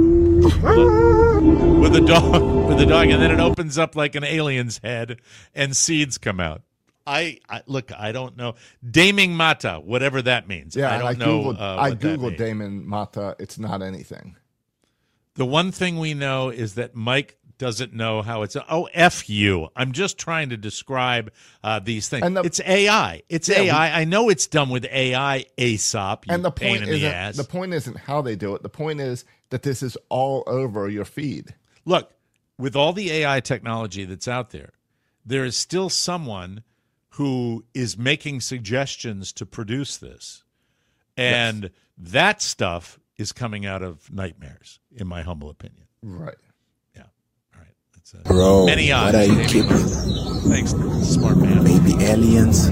with a dog, and then it opens up like an alien's head, and seeds come out. I don't know. Daming Mata, whatever that means. Yeah, I don't know. I Googled Damon Mata. It's not anything. The one thing we know is that Mike doesn't know how it's. Oh, F you. I'm just trying to describe these things. It's AI. It's AI. I know it's done with AI, Aesop. And the point isn't how they do it. The point is that this is all over your feed. Look, with all the AI technology that's out there is still someone who is making suggestions to produce this. And that stuff is coming out of nightmares, in my humble opinion. Right. Yeah. All right. That's Bro, many odds. What are you keeping? Thanks, smart man. Maybe aliens?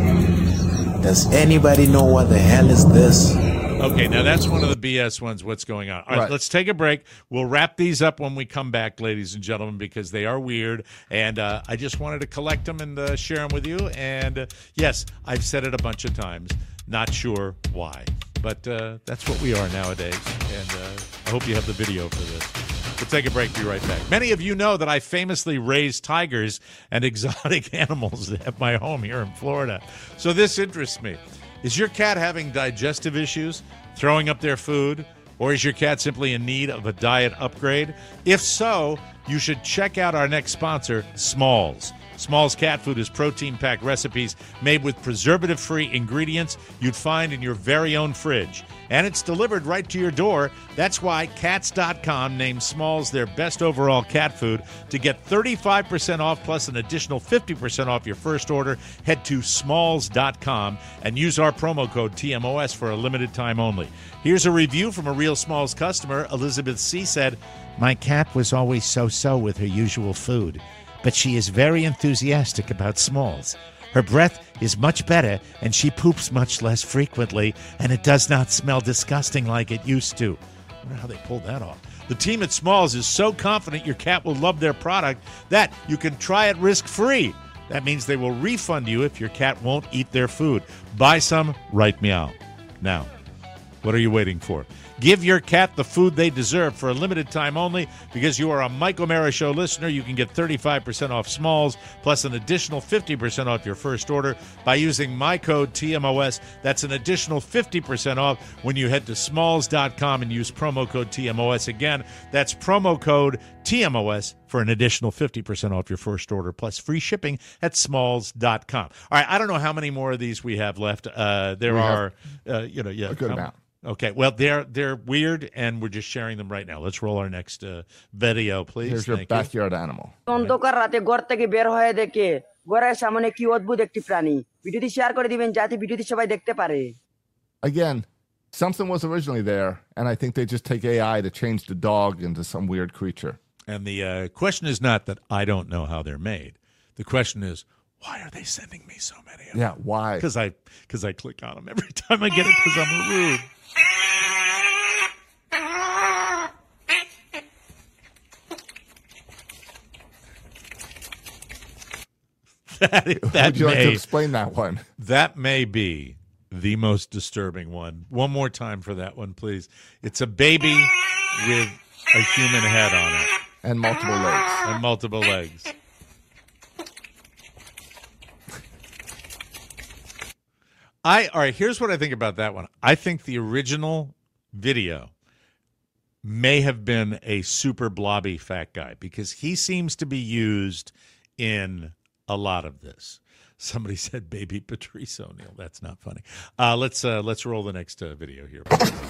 Does anybody know what the hell is this? Okay, now that's one of the BS ones. What's going on? All right, let's take a break. We'll wrap these up when we come back, ladies and gentlemen, because they are weird. And I just wanted to collect them and share them with you. And yes, I've said it a bunch of times. Not sure why. But that's what we are nowadays. And I hope you have the video for this. We'll take a break. Be right back. Many of you know that I famously raise tigers and exotic animals at my home here in Florida. So this interests me. Is your cat having digestive issues, throwing up their food, or is your cat simply in need of a diet upgrade? If so, you should check out our next sponsor, Smalls. Smalls cat food is protein-packed recipes made with preservative-free ingredients you'd find in your very own fridge. And it's delivered right to your door. That's why Cats.com named Smalls their best overall cat food. To get 35% off plus an additional 50% off your first order, head to Smalls.com and use our promo code TMOS for a limited time only. Here's a review from a real Smalls customer. Elizabeth C. said, "My cat was always so-so with her usual food, but she is very enthusiastic about Smalls. Her breath is much better, and she poops much less frequently, and it does not smell disgusting like it used to." I wonder how they pulled that off. The team at Smalls is so confident your cat will love their product that you can try it risk-free. That means they will refund you if your cat won't eat their food. Buy some, right meow. Now, what are you waiting for? Give your cat the food they deserve for a limited time only. Because you are a Mike O'Mara Show listener, you can get 35% off Smalls plus an additional 50% off your first order by using my code TMOS. That's an additional 50% off when you head to Smalls.com and use promo code TMOS. Again, that's promo code TMOS for an additional 50% off your first order plus free shipping at Smalls.com. All right, I don't know how many more of these we have left. A good amount. Okay, well, they're weird, and we're just sharing them right now. Let's roll our next video, please. Here's your backyard animal. অন্ধকার রাতে ঘর থেকে বের হয়ে দেখে ঘরের সামনে কি অদ্ভুত একটি প্রাণী। ভিডিওটি শেয়ার করে দিবেন যাতে ভিডিওটি সবাই দেখতে পারে। Again, something was originally there, and I think they just take AI to change the dog into some weird creature. And the question is not that I don't know how they're made. The question is, Why are they sending me so many of them? Yeah, why? Because I click on them every time I get it because I'm rude. Would you like to explain that one? That may be the most disturbing one. One more time for that one, please. It's a baby with a human head on it. And multiple legs. And multiple legs. All right, here's what I think about that one. I think the original video may have been a super blobby fat guy because he seems to be used in a lot of this. Somebody said baby Patrice O'Neal. That's not funny. Let's roll the next video here.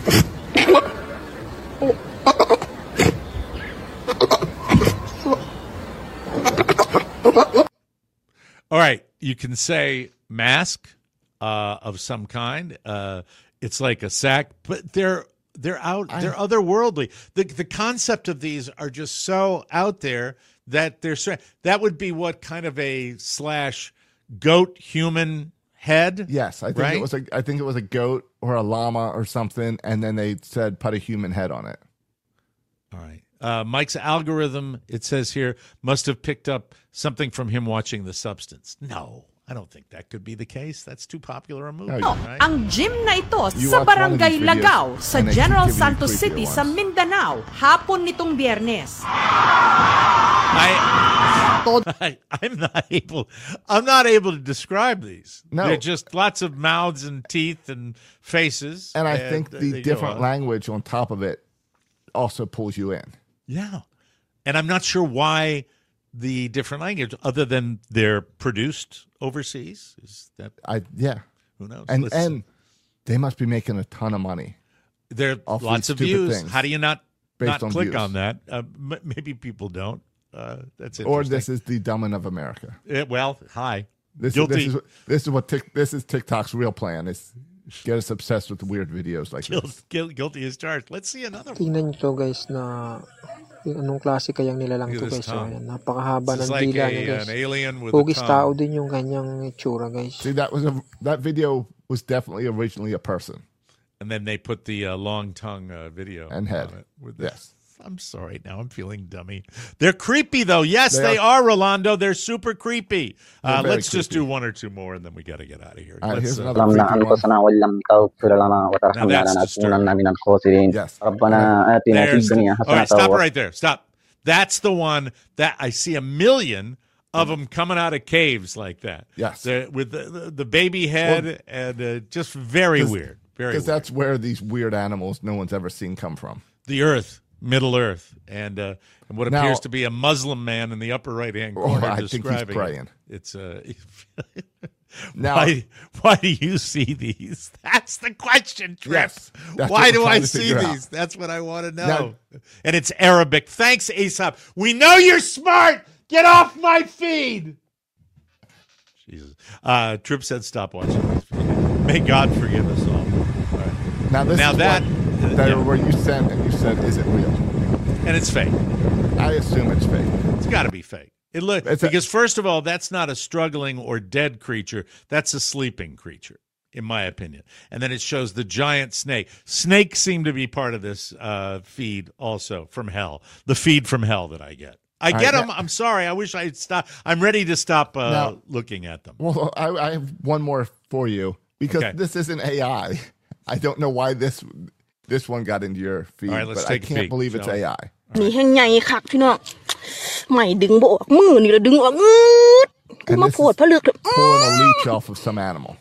All right, you can say mask of some kind. It's like a sack, but they're they're otherworldly. The concept of these are just so out there that that would be what kind of a / goat human head. Yes, I think right? it was a goat or a llama or something, and then they said put a human head on it. All right. Mike's algorithm, it says here, must have picked up something from him watching The Substance. No, I don't think that could be the case. That's too popular a movie. Right? Ang gym na ito sa Barangay Lagaw sa General Santos City sa Mindanao hapon nitong Biyernes. I'm not able to describe these. No. They're just lots of mouths and teeth and faces. And I think the different language on top of it also pulls you in. Yeah. And I'm not sure why the different language, other than they're produced overseas. Is that who knows? And they must be making a ton of money. There are lots of views. Things How do you not click views. on that? Maybe people don't. That's interesting. Or this is the dumbing of America. Hi. Guilty. This is TikTok's real plan. Is get us obsessed with weird videos like this. Guilty as charged. Let's see another one. Tingnan nyo guys na anong klase kayang nilalang to guys. Napakahaba ng dila niya guys. Hugis tao din yung kanyang itsura guys. See, that video was definitely originally a person. And then they put the long tongue video and head on it. Yes. I'm sorry. Now I'm feeling dummy. They're creepy, though. Yes, they are, Rolando. They're super creepy. Let's just do one or two more, and then we got to get out of here. Here's another creepy one. Now that's disturbing. Yes. All right, stop right there. Stop. That's the one that I see a million of them coming out of caves like that. Yes. With the baby head and just very weird. Because that's where these weird animals no one's ever seen come from. The Earth. Middle Earth, and what appears to be a Muslim man in the upper right-hand corner I describing think he's praying. It's now, why do you see these? That's the question, Trip. Yes, why do I see these? That's what I want to know. And it's Arabic. Thanks, Aesop. We know you're smart. Get off my feed. Jesus. Trip said stop watching this feed. May God forgive us all. Right. Now that where you sent and you said, is it real? And it's fake. I assume it's fake. It's got to be fake. Because first of all, that's not a struggling or dead creature. That's a sleeping creature, in my opinion. And then it shows the giant snake. Snakes seem to be part of this feed also from hell. The feed from hell that I get. I get them. I'm sorry. I wish I'd stop. I'm ready to stop looking at them. Well, I have one more for you because this isn't AI. I don't know why this one got into your feed, all right, let's but take I can't believe it's AI. And this is pulling a leech off of some animal.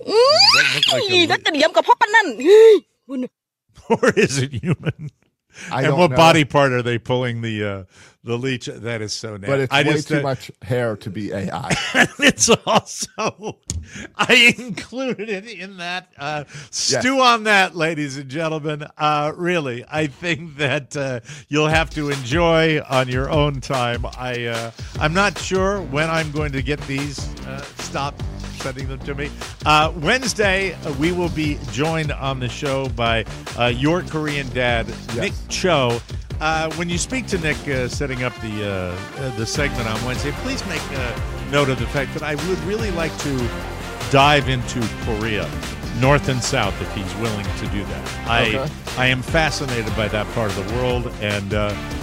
Or is it human? And what body part are they pulling the leech? That is so nasty. But it's way too much hair to be AI. It's also, I included it in that. Stew on that, ladies and gentlemen. Really, I think that you'll have to enjoy on your own time. I'm not sure when I'm going to get these. Stop sending them to me. Wednesday, we will be joined on the show by your Korean dad, Nick Cho. When you speak to Nick setting up the segment on Wednesday, please make note of the fact that I would really like to dive into Korea, north and south, if he's willing to do that. I am fascinated by that part of the world, and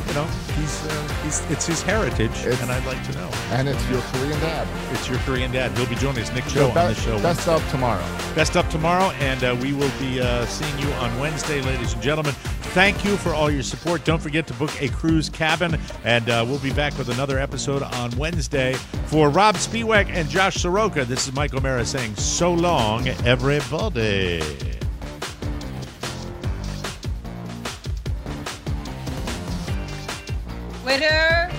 it's his heritage, and I'd like to know. And it's your Korean dad. It's your Korean dad. He'll be joining us, Nick Cho, on the show. Best up tomorrow. Best up tomorrow, and we will be seeing you on Wednesday, ladies and gentlemen. Thank you for all your support. Don't forget to book a cruise cabin, and we'll be back with another episode on Wednesday. For Rob Spiewak and Josh Soroka, this is Mike O'Mara saying so long, everybody. Waiter.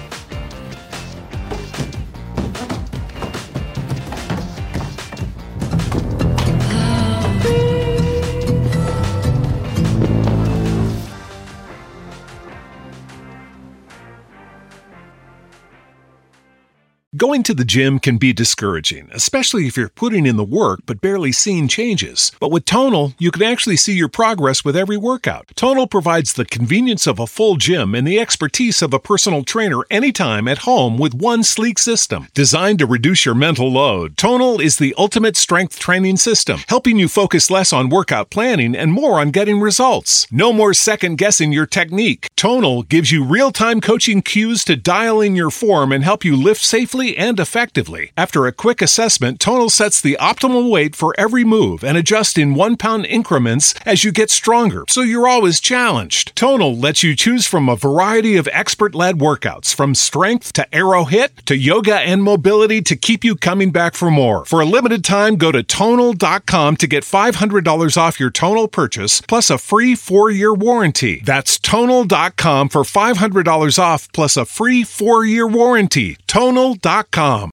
Going to the gym can be discouraging, especially if you're putting in the work but barely seeing changes. But with Tonal, you can actually see your progress with every workout. Tonal provides the convenience of a full gym and the expertise of a personal trainer anytime at home with one sleek system. Designed to reduce your mental load, Tonal is the ultimate strength training system, helping you focus less on workout planning and more on getting results. No more second-guessing your technique. Tonal gives you real-time coaching cues to dial in your form and help you lift safely and effectively. After a quick assessment, Tonal sets the optimal weight for every move and adjusts in 1 pound increments as you get stronger, so you're always challenged. Tonal lets you choose from a variety of expert-led workouts, from strength to aero hit to yoga and mobility, to keep you coming back for more. For a limited time, go to Tonal.com to get $500 off your Tonal purchase, plus a free 4-year warranty. That's Tonal.com for $500 off, plus a free 4-year warranty. Tonal.com.